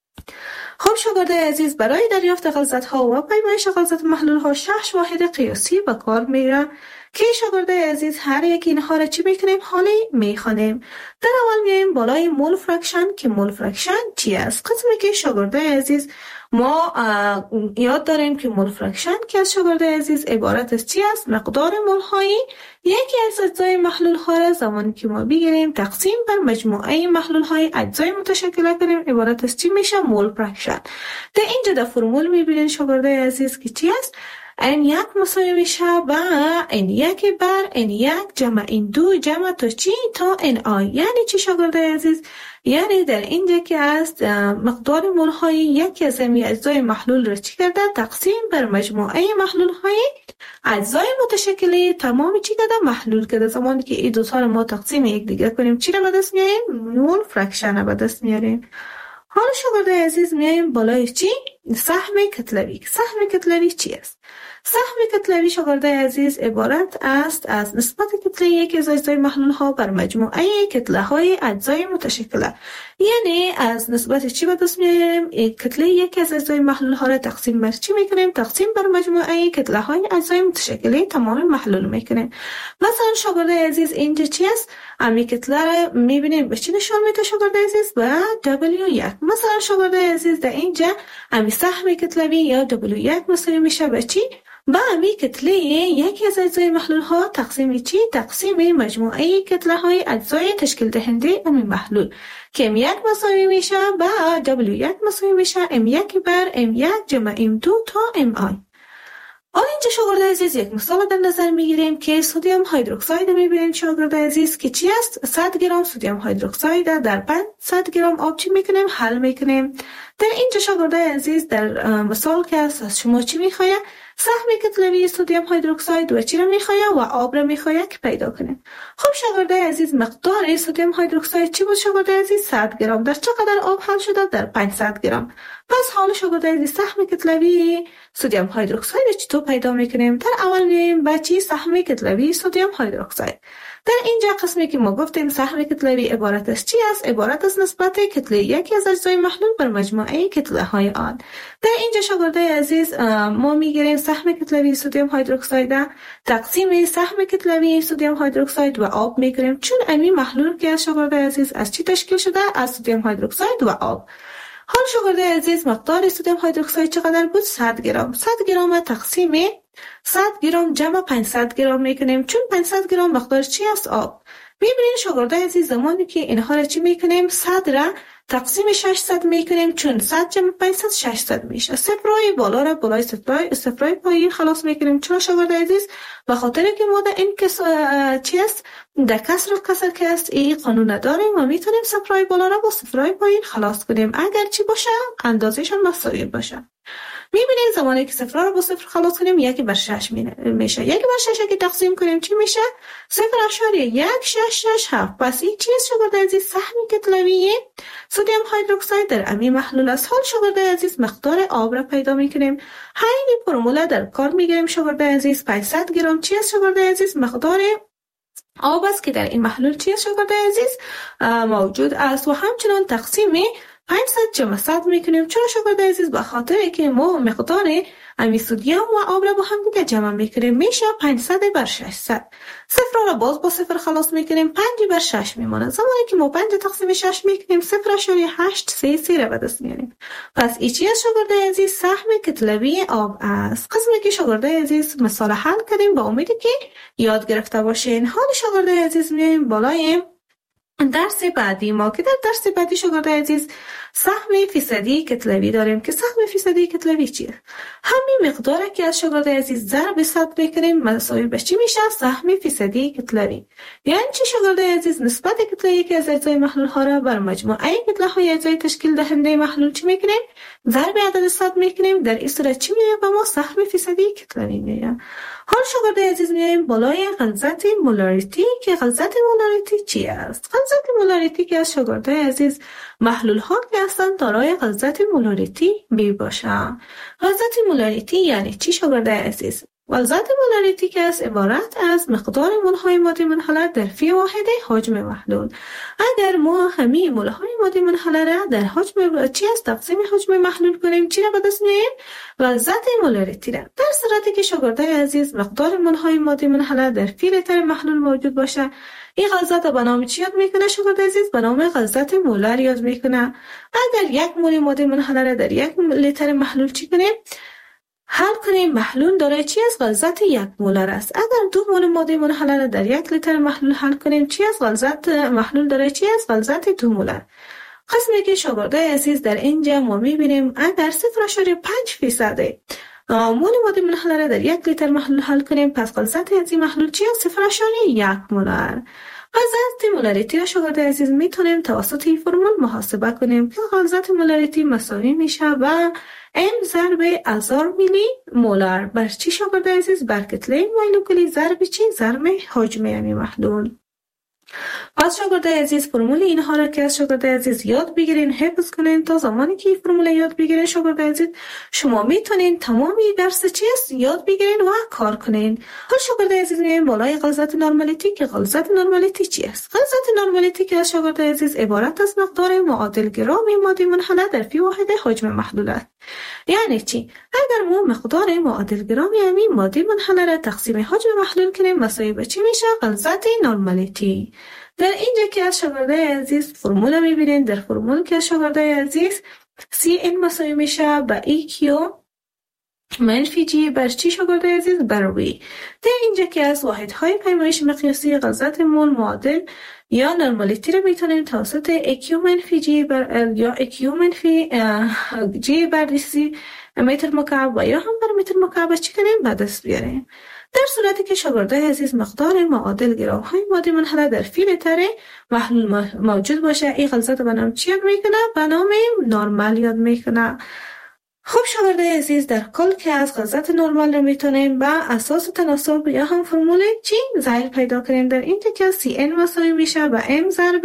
خب شاگرد عزیز برای دریافت غلظت ها و پیمایش غلظت محلول ها شش واحد قیاسی به کار میره که شاگرد عزیز هر یک اینها را چی میکنیم؟ حالی میخوانیم. در اول میایم بالای مول فرکشن که مول فرکشن چی است؟ قسمی که شاگرد عزیز ما یاد داریم که مول فرکشن که از شاگرد عزیز عبارت از چی است؟ مقدار مول هایی یکی از اجزای محلول ها را زمانی که ما بگیریم تقسیم بر مجموعه محلول های اجزای متشکل کنیم عبارت از چی میشه؟ مول فرکشن. در اینجا در فرمول میبینین شاگرد عزیز که چی است؟ این یک مساوی میشه با این یک بر این یک جمع این دو جمع تا چی؟ تا این آی. یعنی چی شاگرد عزیز؟ یعنی در اینجا که است مقدار مول های یکی از این اجزای محلول را چی کرده؟ تقسیم بر مجموعه محلول های اجزای متشکل تمام چی کرده؟ محلول کرده. زمانی که این دو تا ما تقسیم یک دیگر کنیم چی را به دست میاریم؟ مول فرکشن را به دست میاریم. حالا شاگرد عزیز میایم بالای چی؟ سهم کتلوی. سهم کتلوی چی است؟ سهم کتلوی شاگردای عزیز عبارت است از نسبت کتله یک از اجزای محلول ها بر مجموعه کتله های اجزای متشکله. یعنی از نسبت چی به دست میاریم؟ کتله یک از اجزای محلول ها را تقسیم بر چی میکنیم؟ تقسیم بر مجموعه کتله های اجزای متشکله تمام محلول میکنیم. مثلا شاگردای عزیز اینجا چی است؟ امی کتله را میبینیم به چی نشان میده شاگردای عزیز؟ به دبلیو یک. مثلا شاگردای عزیز در اینجا امی سهم کتلوی یا دبلیو یک مساوی میشه به چی؟ با امی کتله یکی از اجزای محلول ها تقسیم چی؟ تقسیم مجموعه کتله های اجزای تشکیل دهنده امی محلول که ام یک مساوی میشه با دبلیو یک مساوی میشه ام یک بر ام یک جمع ام دو تا ام آی. حالا اینجا شاگرد عزیز یک مثال در نظر میگیریم که سدیم هیدروکساید میبینیم شاگرد عزیز که چی است؟ صد گرم سدیم هیدروکساید در پانصد گرم آب چی میکنیم؟ حل میکنیم. در اینجا شاگرد عزیز در مثال که است از شما چی میخواه؟ سهم کتلوی سدیم هیدروکساید و چی را میخواه و آب را میخواه که پیدا کنیم. خب شاگرد عزیز مقدار سدیم هیدروکساید چی بود شاگرد عزیز؟ صد گرم. در چقدر آب حل شده؟ در پانصد گرم. پس حالا شاگرد عزیز سهم کتلوی سدیم هیدروکساید چطور پیدا میکنیم؟ در اول میایم با چی؟ سهم کتلوی سدیم هیدروکساید. در اینجا قسمی که ما گفتیم سهم کتلوی عبارت از چی است؟ عبارت از نسبت کتله یکی از اجزای محلول بر مجموعه کتله های آن. در اینجا شاگردای عزیز ما میگیریم سهم کتلوی سدیم هیدروکساید تقسیم سهم کتلوی سدیم هیدروکساید و آب میگیریم، چون امی محلول که از شاگردای عزیز از چی تشکیل شده؟ از سدیم هیدروکساید و آب. حال شاگردای عزیز مقدار سدیم هیدروکساید چقدر بود؟ صد گرم. صد گرم تقسیم صد گرم جمع پانصد گرم میکنیم، چون پانصد گرم مقدار چی است؟ آب. میبینین شاگردای عزیز زمانی که اینها را چی میکنیم؟ صد را تقسیم ششصد میکنیم، چون صد جمع پانصد ششصد میشه. صفرای بالا را بالای صفرای صفرای پایین خلاص میکنیم. چرا شاگردای عزیز؟ به خاطر که ما در این کس چی است؟ در کسر و کسر که است این قانون داریم و میتونیم صفرای بالا را با صفرای پایین خلاص کنیم اگر چی باشه؟ اندازه‌شان مساوی باشه. میبینیم زمانی که صفر رو با صفر خلاص کنیم یکی بر شش میشه. یکی بر شش که تقسیم کنیم چی میشه؟ صفر اشاریه یک شش شش هفت. پس این چیز شاگرد عزیز سهم کتلوی سدیم هیدروکساید در امی محلول است. حال شاگرد عزیز مقدار آب را پیدا میکنیم. همین فرموله در کار میگیریم شاگرد عزیز. پانصد گرم چی است شاگرد عزیز؟ مقدار آب است که در این محلول چی است شاگرد عزیز؟ موجود است و همچنان تقسیم پانصد جمع صد میکنیم. چرا شاگرد عزیز؟ به خاطر که ما مقدار امی سدیم و آب را با هم دیگه جمع میکنیم، میشه پانصد بر ششصد. صفر را باز با صفر خلاص میکنیم، پنج بر شش میمونه. زمانی که ما پنج تقسیم شش میکنیم صفر اشاریه هشت سه سه را به دست میاریم. پس این چی است شاگرد عزیز؟ سهم کتلوی آب است. قسمی که شاگرد عزیز مثال حل کردیم با امیدی که یاد گرفته باشین. حال شاگرد عزیز میایم بالای درس بعدی ما که در درس بعدی شاگرد عزیز سهم فیصدی کتلوی داریم که سهم فیصدی کتلوی چیه؟ همین مقداره که از شاگرد عزیز ضرب صد بکنیم مساوی به چی میشه؟ سهم فیصدی کتلوی. یعنی چی شاگرد عزیز؟ نسبت کتله که از اجزای محلول ها را بر مجموعه کتله های اجزای تشکیل دهنده محلول چی میکنیم؟ ضرب عدد صد میکنیم. در این صورت چی میشه؟ به ما سهم فیصدی کتلوی میشه. حال شاگرد عزیز میایم بالای غلظت مولاریتی که غلظت مولاریتی چی است؟ غلظت مولاریتی که از شاگرد عزیز محلول ها که هستند دارای غلظت مولاریتی می باشند. غلظت مولاریتی یعنی چی شاگرد عزیز؟ غلظت مولاریتی که از عبارت از مقدار مولهای ماده منحله در فی واحد حجم محلول. اگر ما همه مولهای ماده منحله را در حجم چی است تقسیم حجم محلول کنیم چی را به دست میاریم؟ غلظت مولاریتی را. در صورتی که شاگرد عزیز مقدار مولهای ماده منحله در فی لیتر محلول موجود باشه، این غلظت به نام چی یاد میکنه شاگرد عزیز؟ به نام غلظت مولر یاد میکنه. اگر یک مول ماده منحله را در یک لیتر محلول چی کنیم؟ حل کنیم محلول دارای چی از غلظت یک مولر است. اگر دو مول ماده منحله را در یک لیتر محلول حل کنیم چی از غلظت محلول دارای چی از غلظت دو مولر. قسمی که شاگردای عزیز در اینجا ما میبینیم اگر صفر اشاریه پنج فیصد مول ماده منحله را در یک لیتر محلول حل کنیم پس غلظت از این محلول چی از صفر اشاریه یک مولر. غلظت مولاریتی را شاگرد عزیز میتونیم توسط این فرمول محاسبه کنیم که غلظت مولاریتی مساوی میشه و ام ضرب هزار میلی مولر بر چی شاگرد عزیز؟ بر کتله مولکولی ضرب چی؟ ضرب حجم امی محلول. پس شاگردای عزیز فرمول اینها را که از شاگردای عزیز یاد بگیرین، حفظ کنین. تا زمانی که فرمول یاد بگیرین شاگردای عزیز، شما میتونین تمامی درس چی است یاد بگیرین و کار کنین. حال شاگردای عزیز میایم بالای غلظت نرمالیتی که غلظت نرمالیتی چی است؟ غلظت نرمالیتی که از شاگردای عزیز عبارت از مقدار معادل گرام ماده منحله در فی واحد حجم محلول است. یعنی چی؟ اگر ما مقدار معادل گرام یعنی ماده منحله را تقسیم حجم محلول کنیم مساوی به چی میشه؟ غلظت نرمالیتی. در اینجا که از شاگردای عزیز فرمول میبینین، در فرمول که از شاگردای عزیز سی این مساوی میشه به ای کیو منفی جی بر چی شاگردای عزیز؟ بر وی. در اینجا که از واحدهای پیمایش مقیاسی غلظت مول معادل یا نرمالیتی رو میتونیم توسط ایکیو منفی جی بر ال یا ایکیو منفی جی بر دیسی متر مکعب و یا هم بر متر مکعب چی کنیم؟ به دست بیاریم. در صورتی که شاگردای عزیز مقدار معادل گرام های ماده منحله در فی لیتر محلول موجود باشه، این غلظت به نام چی یاد میکنه؟ به نام نرمال یاد میکنه. خب شاگردای عزیز در کل که از غلظت نرمال رو میتونیم به اساس تناسب یا هم فرمول چی ظاهر پیدا کنیم. در اینجا که سی ان مساوی میشه به ام ضرب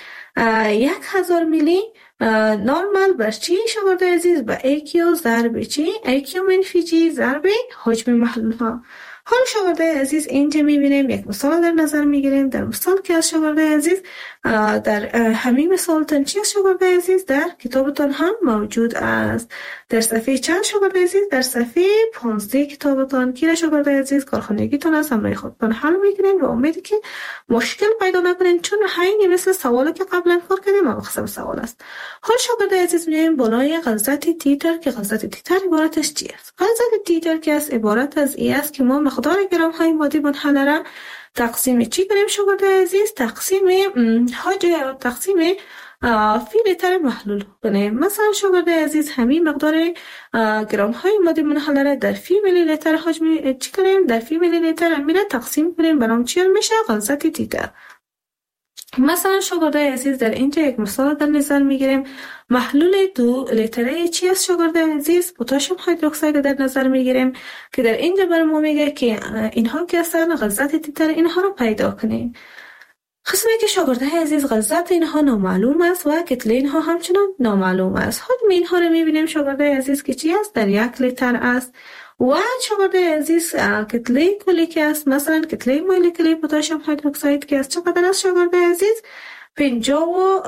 یک هزار میلی نرمال بر چی شاگردای عزیز؟ به ایکیو ضرب چی؟ ایکیو منفی جی ضرب حجم محلول ها. حالا شاگردای عزیز اینجا میبینیم یک مثال در نظر میگیریم. در مثال که از شاگردای عزیز در همین مثال تنچی از شاگردای عزیز در کتابتان هم موجود است. در صفحه چند شاگردای عزیز؟ در صفحه پانزده کتابتان که شاگردای عزیز کارخانگیتان از همراه خودتان حل میکنین و امیدی که مشکل پیدا نکنین، چون همین مثل سوالی که قبلا کار کردیم مقصد سوال است. حالا شاگردای عزیز میایم بالای غلظت تیتر که غلظت تیتر عبارتش چی است؟ غلظت تیتر که است عبارت از ای است که ما مقدار گرام های ماده منحله را تقسیم چی کنیم شاگردای عزیز؟ تقسیم حجم تقسیم فی لیتر محلول کنیم. مثلا شاگردای عزیز همین مقدار گرام های ماده منحله را در فی میلی لیتر حجم چی کنیم؟ در فی میلی لیتر میره تقسیم کنیم برام چی میشه؟ غلظت تیتر. مثلا شاگردای عزیز در اینجا یک مثال در نظر میگیریم. محلول دو لیتره چی است شاگردای عزیز؟ پتاسیم هیدروکساید در نظر میگیریم که در اینجا بر ما میگه که اینها که اصلا غلظت تیتر اینها رو پیدا کنیم. قسمی که شاگردای عزیز غلظت اینها نامعلوم است و کتله اینها همچنان نامعلوم است. حجم اینها رو میبینیم شاگردای عزیز که چی است؟ در یک لیتر است. و شاگردای عزیز کتله کلی که است، مثلا کتله مولکولی پتاسیم هیدروکساید که است چقدر است شاگردای عزیز؟ پنجاه و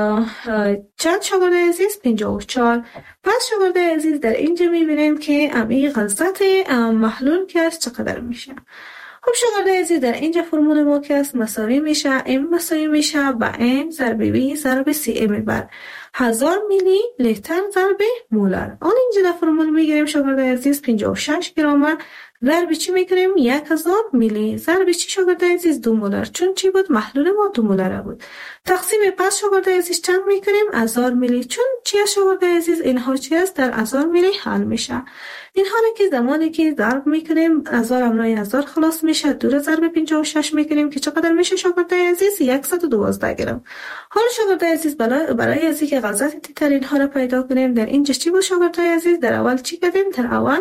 چند شاگردای عزیز؟ پنجاه و چهار. پس شاگردای عزیز در اینجا میبینیم که امی غلظت محلول که است چقدر میشه. خب شاگردای عزیز در اینجا فرمول ما که است مساوی میشه ام مساوی میشه با ام ضرب وی ضرب سی ام بر هزار میلی لیتر ضرب مولر. آن اینجا در فرمول میگیریم شاگردای عزیز پنجاه و شش گرم ضرب چی میکنیم؟ یک هزار میلی ضرب چی شاگردای عزیز؟ دو مولر. چون چی بود؟ محلول ما دو مولر بود. تقسیم پس شاگردای عزیز چند میکنیم؟ هزار میلی. چون چی شاگردای عزیز؟ اینها چی است؟ در هزار میلی حل میشه. اینها را که زمانی که ضرب میکنیم هزار امرای هزار خلاص میشه، دو ضرب پنجاه و شش میکنیم که چقدر میشه شاگردای عزیز؟ صد و دوازده گرم. حالا شاگردای عزیز برای برای از اینکه غلظت تیتر اینها را پیدا کنیم در اینجا چی بود شاگردای عزیز؟ در اول چی کردیم؟ در اول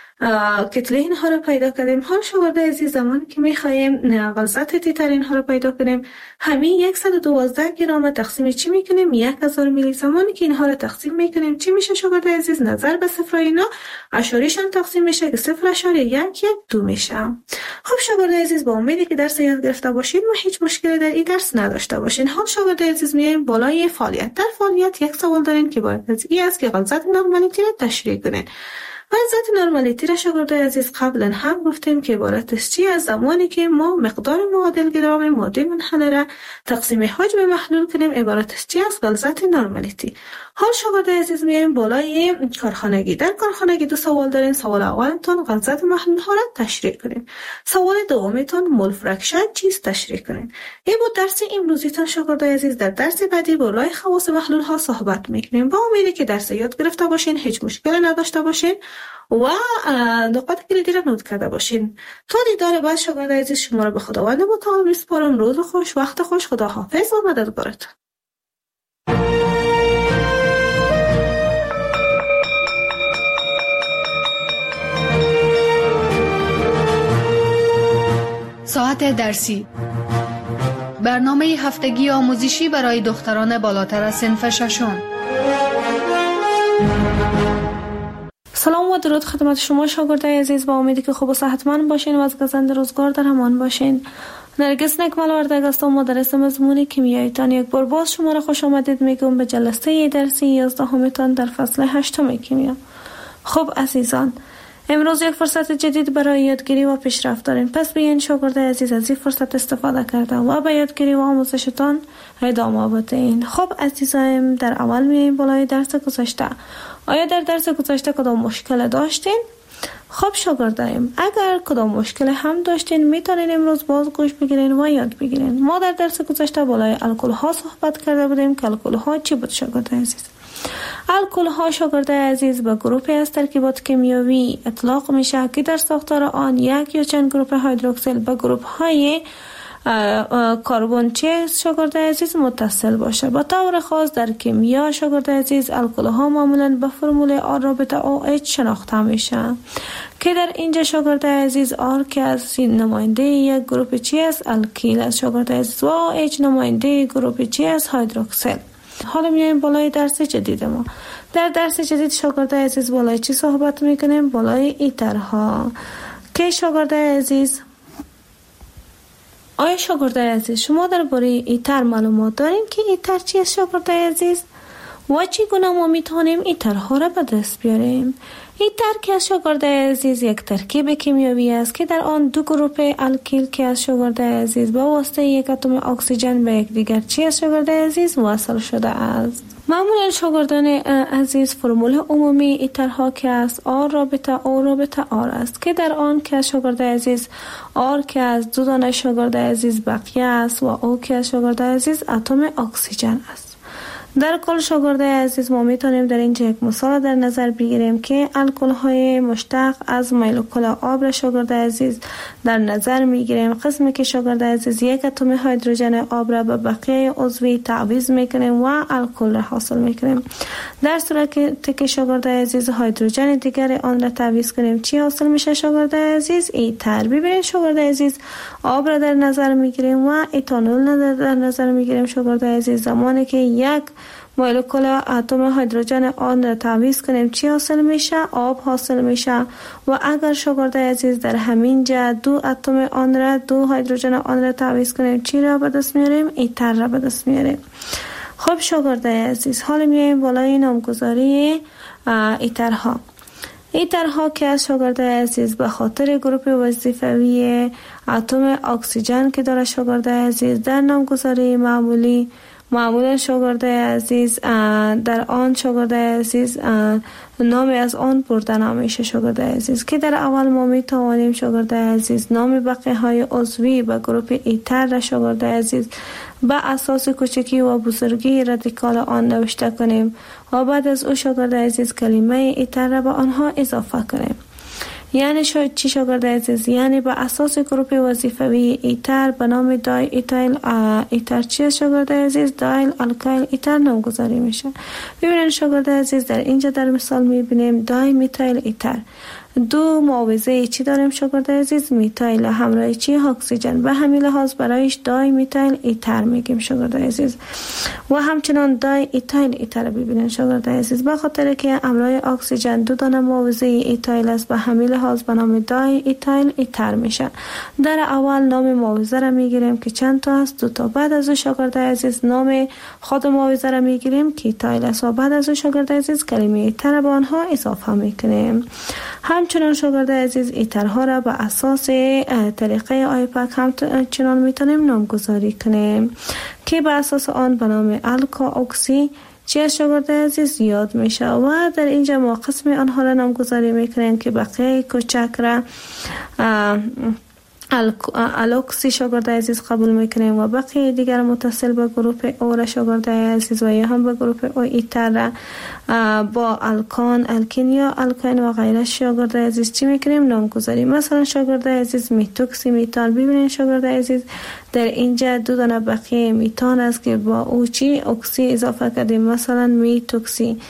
کتله اینها رو پیدا کردیم. حال شاگردای عزیز زمانی که میخوایم غلظت تیتر اینها رو پیدا کنیم همین صد و دوازده گرم تقسیم چی میکنیم؟ یک هزار میلی. زمانی که اینها رو تقسیم میکنیم چی میشه شاگردای عزیز؟ نظر به صفر اینا اشاریشان تقسیم میشه که صفر اشاری یک یک دو میشه. خب شاگردای عزیز با امیدی که درس یاد گرفته باشید و هیچ مشکلی در این درس نداشته باشین. حال شاگردای عزیز میایم بالای فعالیت. در فعالیت یک سوال دارین که باید از این است که غلظت نرمالیتی رو تشریح کنین. غلظت نرمالیتی را شاگردای عزیز قبلا هم گفتیم که عبارت است چی؟ از زمانی که ما مقدار معادل گرام ماده منحله را تقسیم حجم محلول کنیم عبارت است چی؟ از غلظت نرمالیتی. حال شاگردای عزیز میایم بالای کارخانگی. در کارخانگی دو سوال دارین. سوال اولتون غلظت محلول ها را تشریح کنین. سوال دومتون مول فرکشن چیست تشریح کنین. این بود درس امروزیتون شاگردای عزیز. در درس بعدی بالای خواص محلول ها صحبت میکنیم. با امیدی که درس یاد گرفته باشین، هیچ مشکلی نداشته باشین و نقاط کلیدی را نوت کرده باشین. تا دیدار بعد شاگردای عزیز شما را به خداوند متعال میسپارم. روز خوش، وقت خوش، خدا حافظ و مددگارتون. ساعت درسی برنامه هفتگی آموزشی برای دختران بالاتر از صنف ششم. سلام و درود خدمت شما شاگردای عزیز، با امیدی که خوب و صحتمند باشین و از گزند روزگار در امان باشین. نرگس نکمل وردگ هستم، مدرس مضمون کیمیایتان. یک بار باز شما را خوش آمدید میگم به جلسه درسی یازدهمتان در فصل هشتم کیمیا. خب عزیزان، امروز یک فرصت جدید برای یادگیری و پیشرفت داریم. پس بیاین شاگردای عزیز از این فرصت استفاده کرده و به یادگیری و آموزشتان ادامه بدین. خب عزیزان، در اول میایم بالای درس گذشته. آیا در درس گذشته کدام مشکل داشتین؟ خب شاگردایم، اگر کدام مشکل هم داشتین میتونین امروز باز گوش بگیرین و یاد بگیرین. ما در درس گذشته بالای الکل ها صحبت کرده بودیم که الکل ها چی بود شاگردای عزیز؟ الکل ها شاگردای عزیز به گروهی از ترکیبات کیمیایی اطلاق میشه که در ساختار آن یک یا چند گروه هیدروکسیل به گروه های کربن چه شاگردای عزیز متصل باشه. به طور خاص در کیمیا شاگردای عزیز الکل ها معمولا به فرمول آر رابطه او اچ شناخته میشه که در اینجا شاگردای عزیز آر که از نماینده یک گروه چی است الکیل است شاگردای عزیز و اچ نماینده گروه چی است هیدروکسیل. حالا میایم بالای درس جدید ما. در درس جدید شاگردای عزیز بالای چی صحبت میکنیم؟ بالای ایترها. که شاگردای عزیز، آیا شاگردای عزیز شما درباره ایتر معلومات دارین که ایتر چی است شاگردای عزیز؟ و چگونه ما میتونیم ایترها را به دست بیاریم؟ ایتر که از شاگردای عزیز یک ترکیب کیمیایی است که در آن دو گروه الکیل که از شاگردای عزیز با واسطه یک اتم اکسیژن به یک دیگر چی از شاگردای عزیز وصل شده است. معمولا شاگردان عزیز فرمول عمومی ایترها که است آر رابطه او رابطه آر است که در آن که از شاگردای عزیز آر که از دو دانه شاگردای عزیز بقیه است و او که از شاگردای عزیز اتم اکسیژن است. در کل شاگردای عزیز ما میتونیم در اینجا یک مثال در نظر بگیریم که الکل های مشتق از مولکول آب را شاگردای عزیز در نظر میگیریم. قسمی که شاگردای عزیز یک اتم هیدروژن آب را به بقیه عضوی تعویض میکنیم و الکل را حاصل میکنیم. در صورتی که شاگردای عزیز هیدروژن دیگر آن را تعویض کنیم چی حاصل میشه شاگردای عزیز؟ ایتر. ببینید شاگردای عزیز آب را در نظر میگیریم و ایتانول در نظر میگیریم شاگردای عزیز. زمانی که یک مولکول اتم هیدروژن آن را تعویض کنیم چی حاصل میشه؟ آب حاصل میشه. و اگر شاگردای عزیز در همین جا دو اتم آن را دو هیدروژن آن را تعویض کنیم چی را به دست میاریم؟ ایتر را به دست میاریم. خب شاگردای عزیز، حالا میایم بالای نامگذاری ایترها. ایترها که از شاگردای عزیز به خاطر گروه وظیفوی اتم اکسیژن که داره شاگردای عزیز در نامگذاری معمولی معمولا شاگردای عزیز در آن شاگردای عزیز نامی از آن برده نمیشه شاگردای عزیز که در اول ما می توانیم شاگردای عزیز نام بقیه های عضوی به گروه ایتر را شاگردای عزیز به اساس کوچکی و بزرگی رادیکال آن نوشته کنیم و بعد از او شاگردای عزیز کلمه ایتر را به آنها اضافه کنیم. یعنی شاید چی شاگردای عزیز؟ یعنی به اساس گروه وظیفوی ایتر به نام دای ایتایل ایتر چی شاگردای عزیز؟ دایل الکایل ایتر نامگذاری میشه. ببینید شاگردای عزیز در اینجا در مثال میبینیم دای میتایل ایتر. دو معاوضه چی داریم شاگردای عزیز؟ میتایل همراه چی؟ اکسیژن. به همین لحاظ برایش دای میتایل ایتر میگیم شاگردای عزیز. و همچنان دای ایتایل ایتر ببینید شاگردای عزیز به خاطر که همراه اکسیژن دو دانه معاوضه ایتایل است به همین لحاظ به نام دای ایتایل ایتر میشه. در اول نام معاوضه را میگیریم که چند تا است؟ دو تا. بعد از او شاگردای عزیز نام خود معاوضه را میگیریم که ایتایل است و بعد از او شاگردای عزیز کلمه ایتر به آنها اضافه میکنیم. همچنان شاگردای عزیز ایترها را به اساس طریقه آیپک همچنان میتونیم نامگذاری کنیم که به اساس آن به نام الکا اکسی چی از شاگردای عزیز یاد میشه و در اینجا ما قسم آنها را نامگذاری میکنیم که بقیه کوچک را الوکسی شاگردای عزیز قبول میکنیم و بقیه دیگر متصل به گروه او را شاگردای عزیز و یا هم به گروه او ایتر را با الکان، الکین یا الکاین و غیره شاگردای عزیز چی میکنیم؟ نامگذاری. مثلا شاگردای عزیز میتوکسی میتان. ببینید شاگردای عزیز در اینجا دو دانه بقیه میتان است که با او چی اکسی اضافه کردیم، مثلا میتوکسی.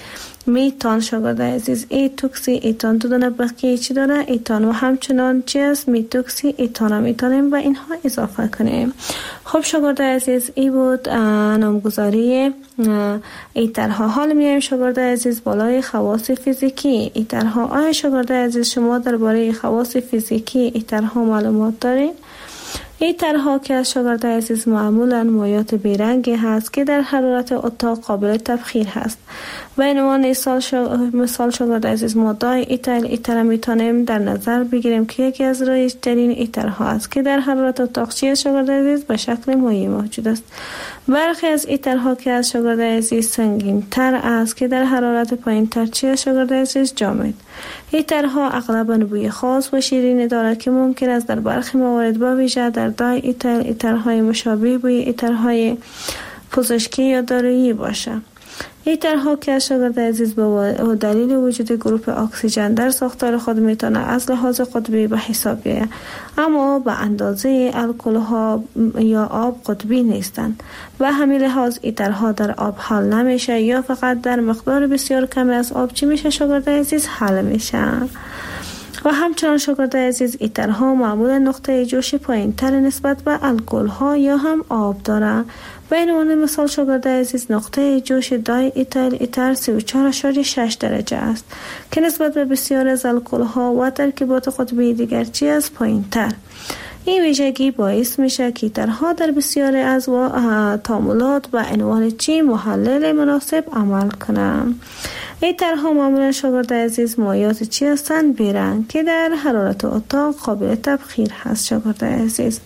میتان شاگرد عزیز ای توکسی ایتان دو دانه بقیه چی داره ایتان و همچنان چی است میتوکسی ایتان هم میتونیم و اینها اضافه کنیم. خب شاگرد عزیز ای بود نامگذاری ایترها. حال میایم شاگرد عزیز بالای خواص فیزیکی ایترها. آیا شاگرد عزیز شما درباره خواص فیزیکی ایترها معلومات دارین؟ ایترها که از شاگرد عزیز معمولا مایات بیرنگی هست که در حرارت اتاق قابل تبخیر هست. به عنوان مثال شاگرد عزیز ما دای ایتر ایتر میتونیم در نظر بگیریم که یکی از رایج‌ترین ایترها است که در حرارت اتاق چی شاگرد عزیز به شکل مایع موجود است. برخی از ایترها که از شاگرد عزیز سنگین تر است که در حرارت پایین تر چی شاگرد عزیز جامد. ایترها اغلباً بوی خاص و شیرین دارد که ممکن است در برخی موارد با ویژه در دای ایتر ایترهای مشابه بوی ایترهای پزشکی یا دارویی باشد. ایترها که از شاگرد عزیز به دلیل وجود گروپ اکسیژن در ساختار خود میتونه از لحاظ قطبی به حساب بیاید، اما به اندازه الکل ها یا آب قطبی نیستند. و همین لحاظ ایترها در آب حل نمیشه یا فقط در مقدار بسیار کمی از آب چی میشه شاگرد عزیز حل میشه. و همچنان شاگرد عزیز ایترها معمولا نقطه جوش پایین تر نسبت به الکل ها یا هم آب دارند. به عنوان مثال شاگرد عزیز نقطه جوش دای ایتر ایتر سی و چهار ممیز شش درجه است که نسبت به بسیار از الکل ها و ترکیبات قطبی دیگر چی است پایین تر. این ویژگی باعث میشه که ایترها در بسیاری از تعاملات با عنوان چی محلل مناسب عمل کنند. ایترها معمولا شاگرد عزیز مایات چی هستند بیرنگ که در حرارت اتاق قابل تبخیر هست شاگرد عزیز.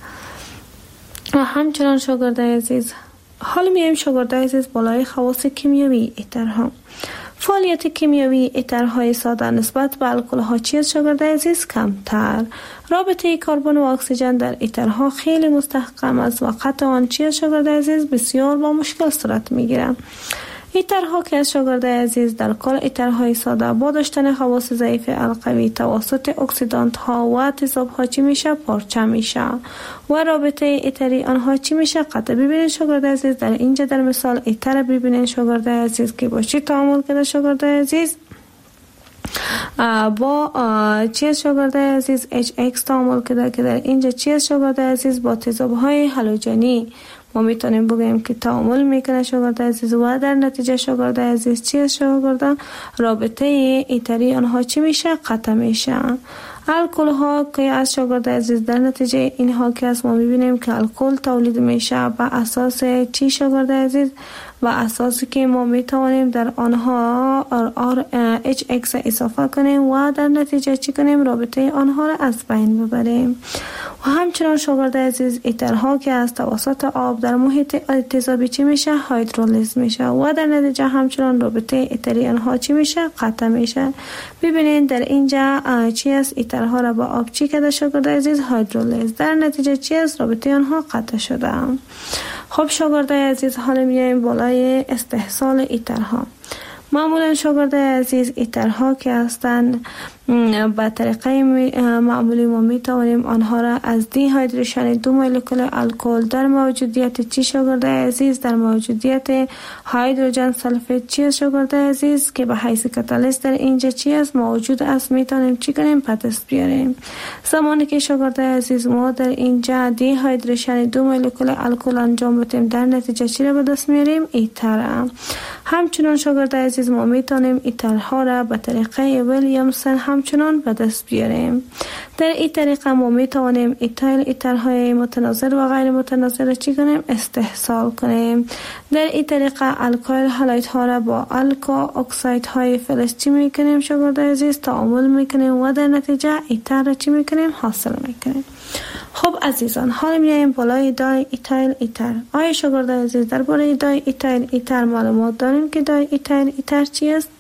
و همچنان شاگرد عزیز حال میایم شاگرد عزیز بالای خواص کیمیایی ایترها. فعالیت کیمیایی ایترهای ساده نسبت به الکل ها چی است شاگرد عزیز کمتر. رابطه کربن و اکسیژن در ایترها خیلی مستحکم است و قطع آن چی است شاگرد عزیز بسیار با مشکل صورت میگیرد. ایترها که از شاگرد عزیز در کل ایترهای ساده با داشتن خواص ضعیف القوی توسط اکسیدانت ها و تضاد ها چی میشه پارچه میشه و رابطه ایتری آنها چی میشه قطع. ببینید شاگرد عزیز در اینجا در مثال ایتر ببینید شاگرد عزیز که با چی تعامل کرده شاگرد عزیز با چی شاگرد عزیز اچ ایکس تعامل کرده که در اینجا چی شاگرد عزیز با تضاد های هالوژنی ما میتونیم بگیم که تعامل میکنه شاگرد عزیز و در نتیجه شاگرد عزیز چی شاگرد رابطه ایتری آنها چی میشه قطع میشه. الکل ها که از شاگرد عزیز در نتیجه اینها که از ما میبینیم که الکل تولید میشه به اساس چی شاگرد عزیز و اساسی که ما میتوانیم در آنها آر اچ ایکس اضافه کنیم و در نتیجه چی کنیم رابطه آنها را از بین ببریم. و همچنان شاگرد عزیز ایترها که از توسط آب در محیط تضادی چی میشه هیدرولیز میشه و در نتیجه همچنان رابطه ایتری آنها چی میشه قطع میشه. ببینید در اینجا چی است ایترها را با آب چی کرده شاگرد عزیز هیدرولیز در نتیجه چی است رابطه آنها قطع شده. خب شاگرد عزیز حالا میایم بالای استحصال ایترها. معمولا شاگرد عزیز ایترها که هستند به طریقه معمولی ما میتوانیم آنها را از دی هایدریشن دو مولکول الکل در موجودیت چی شاگرد عزیز در موجودیت هیدروژن سلفید چی شاگرد عزیز که به حیث کاتالیست در اینجا چی است موجود است میتونیم چی کنیم پدست بیاریم. زمانی که شاگرد عزیز ما در اینجا دی هایدریشن دو مولکول الکل انجام بدیم در نتیجه چی را به دست میاریم ایتر. همچنان شاگرد عزیز ما میتونیم ایترها را به طریقه ویلیامسون همچنان به دست بیاریم. در این طریقه ما میتوانیم ایتایل ایترهای متناظر و غیر متناظر را چی کنیم استحصال کنیم. در این طریقه الکایل هالایت ها را با الکا اکساید های فلز چی میکنیم شاگرد عزیز تعامل میکنیم و در نتیجه ایتر را چی میکنیم حاصل میکنیم. خب عزیزان حالا میایم بالای دای ایتایل ایتر. آیا شاگرد عزیز درباره دای ایتایل ایتر معلومات دارین که دای ایتایل ایتر چی است؟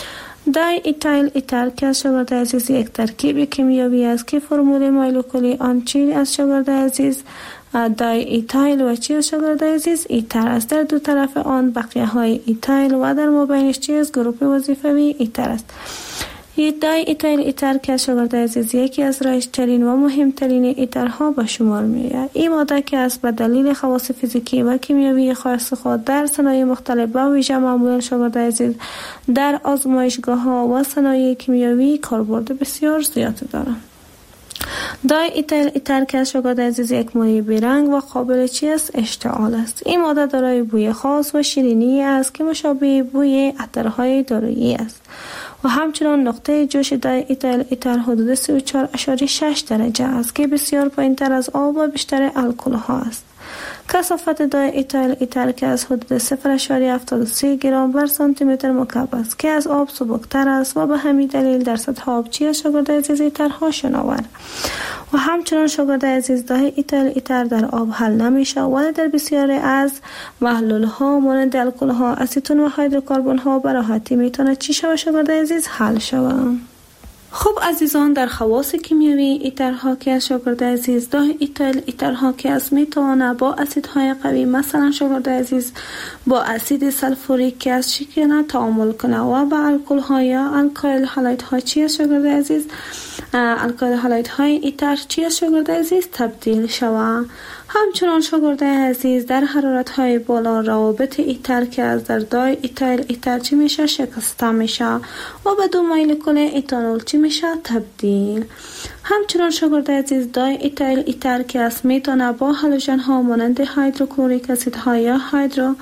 دای ایتایل ایتر که از شاگرد عزیز یک ترکیب کیمیایی است که فرمول مولکولی آن چی از شاگرد عزیز دای ایتایل و چی از شاگرد عزیز ایتر است. در دو طرف آن بقیه های ایتایل و در مابینش چی از گروپ وظیفوی ایتر است. ایتای ایتایل ایتر که شاگرد عزیز یکی از رایج‌ترین و مهمترین ایترها به شمار می‌آید. این ماده که است به دلیل خواص فیزیکی و کیمیایی خاص خود در صنایع مختلف به ویژه معمولا شاگرد عزیز در آزمایشگاه‌ها و صنایع کیمیایی کاربرد بسیار زیاد دارد. دای ایتایل ایتر که شاگرد عزیز یک مایع بیرنگ و قابل چی است اشتعال است. این ماده دارای بوی خاص و شیرینی است که مشابه بوی عطرهای دارویی است و همچنان نقطه جوش دای ایتایل ایتر حدود سی و چهار ممیز شش درجه است که بسیار پایین‌تر از آب و بیشتر الکل ها است. کثافت دای ایتایل ایتر که از حدود صفر ممیز هفتاد و سه گرم بر سانتی متر مکعب است که از آب سبکتر است و به همین دلیل در سطح آبچی از شاگرد عزیز ایترها شناور و همچنان شاگرد عزیز دای ایتایل ایتر در آب حل نمیشه ولی در بسیاری از محلول ها مانند الکل ها، اسیتون و هیدروکربن ها به راحتی میتونه چی شود شاگرد عزیز حل شود. خب عزیزان، در خواص کیمیایی ایترها که از شاگرد عزیز دای ایتایل ایترها که از میتونه با اسیدهای قوی مثلا شاگرد عزیز با اسید سلفوریک که از شکل تعامل کنه و با الکل ها یا الکایل هالایت ها چی از شاگرد عزیز الکایل هالایت های ایتر چی از شاگرد عزیز تبدیل شود. همچنان شاگرد عزیز در حرارت های بالا روابط ایتر که از در دای ایتایل ایتر چی میشه شکسته میشه و به دو مولکول ایتانول چی میشه تبدیل. همچنان شاگرد عزیز دای ایتایل ایتر که از میتونه با هالوژن ها مانند هیدروکلوریک اسید ها یا هیدرو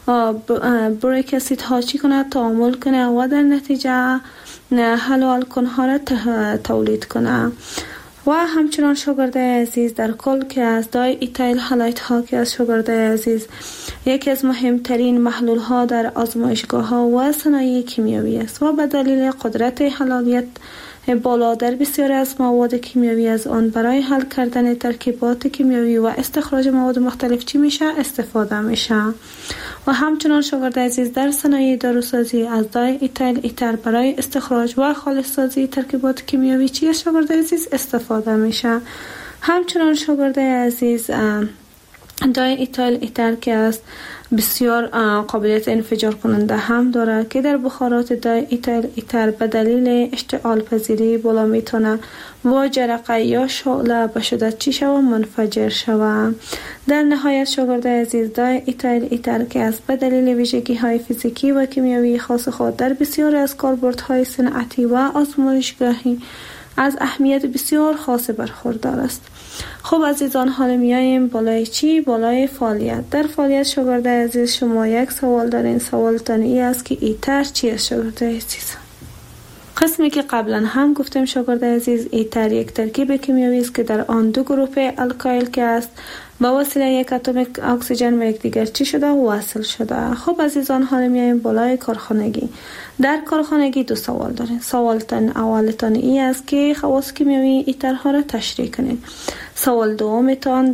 بوریک اسید ها چی کنه تعامل کنه و در نتیجه هالو الکل ها را تولید کنه. و همچنان شاگرد عزیز در کل که از دای ایتایل هالایت ها که از شاگرد عزیز یکی از مهمترین محلول ها در آزمایشگاه ها و صنایع کیمیایی است و به دلیل قدرت حلالیت بالا در بسیاری از مواد کیمیایی از آن برای حل کردن ترکیبات کیمیایی و استخراج مواد مختلف چی میشه استفاده میشه. و همچنان شاگرد عزیز در صنایع داروسازی از دای ایتایل ایتر برای استخراج و خالص سازی ترکیبات کیمیایی چی شاگرد عزیز استفاده میشه. همچنان شاگرد عزیز دای ایتایل ایتر که است بسیار قابلیت انفجار کننده هم داره که در بخارات دای ایتایل ایتر به دلیل اشتعال پذیری بالا میتونه و جرقه یا شعله به شدت چی شود منفجر شود. در نهایت شاگرد عزیز دای ایتایل ایتر که است به دلیل ویژگی های فیزیکی و کیمیایی خاص خود در بسیاری از کاربردهای صنعتی و آزمایشگاهی از اهمیت بسیار خاص برخوردار است. خب عزیزان، حالا میاییم بالای چی؟ بالای فعالیت. در فعالیت شاگرد عزیز شما یک سوال دارین. سوالتان ای است که ایتر چی است شاگرد عزیز؟ قسمی که قبلا هم گفتم شاگرد عزیز ایتر یک ترکیب کیمیایی است که در آن دو گروه الکایل که است با وسیله یک اتم اکسیژن به یکدیگر چی شده وصل شده. خب عزیزان، حالا میایم بالای کارخانگی. در کارخانگی دو سوال دارین. سوالتان اولتان ای است که خواص کیمیایی ایترها را تشریح کنید. سوال دومتان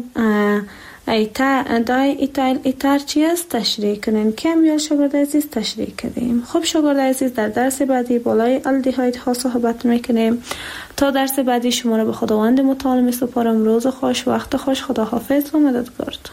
ایتر دای ایتایل ایتر چی است تشریح کنین که امیال شاگرد عزیز تشریح کردیم. خب شاگرد عزیز، در درس بعدی بالای الدهاید ها صحبت میکنیم. تا درس بعدی شما را به خداوند متعال میسپارم. روز خوش، وقت خوش، خداحافظ و مددگارتون.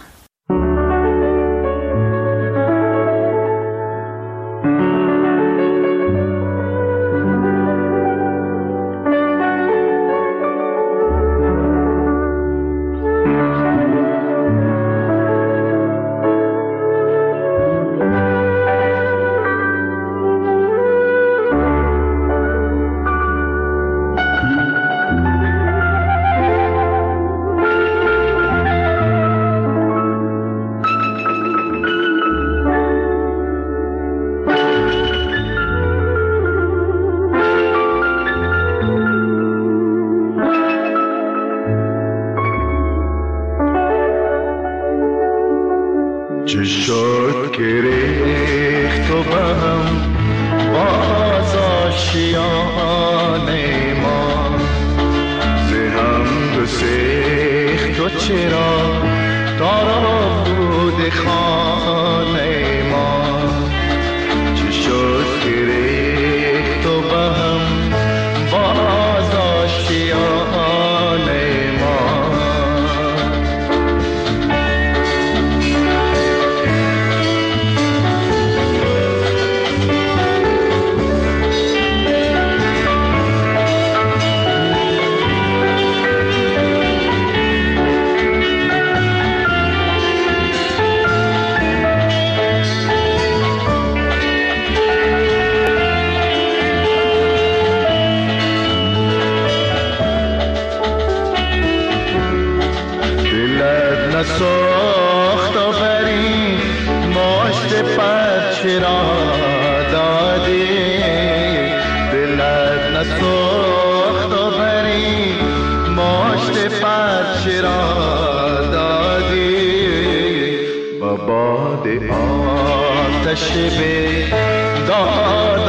سوخت و بری مشت پرچه را دادی با باد آتش به داد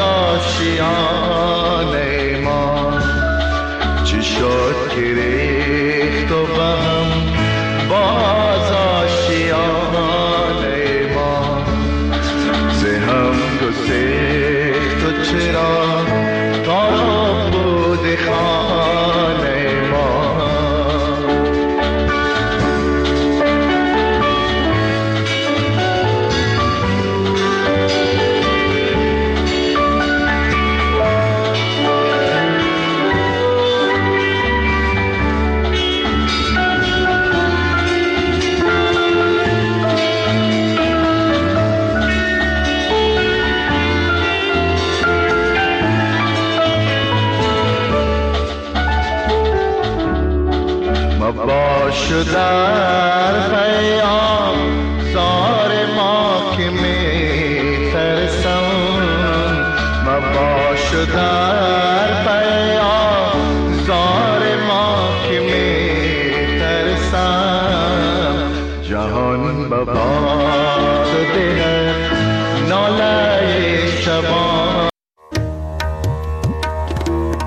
آشیانه ما چی شد که ریخت و به هم باز آشیانه ما زهم گسیخت و چرا تارا بود خانه ما باشو در پیام زار ما که می ترسم مباشو در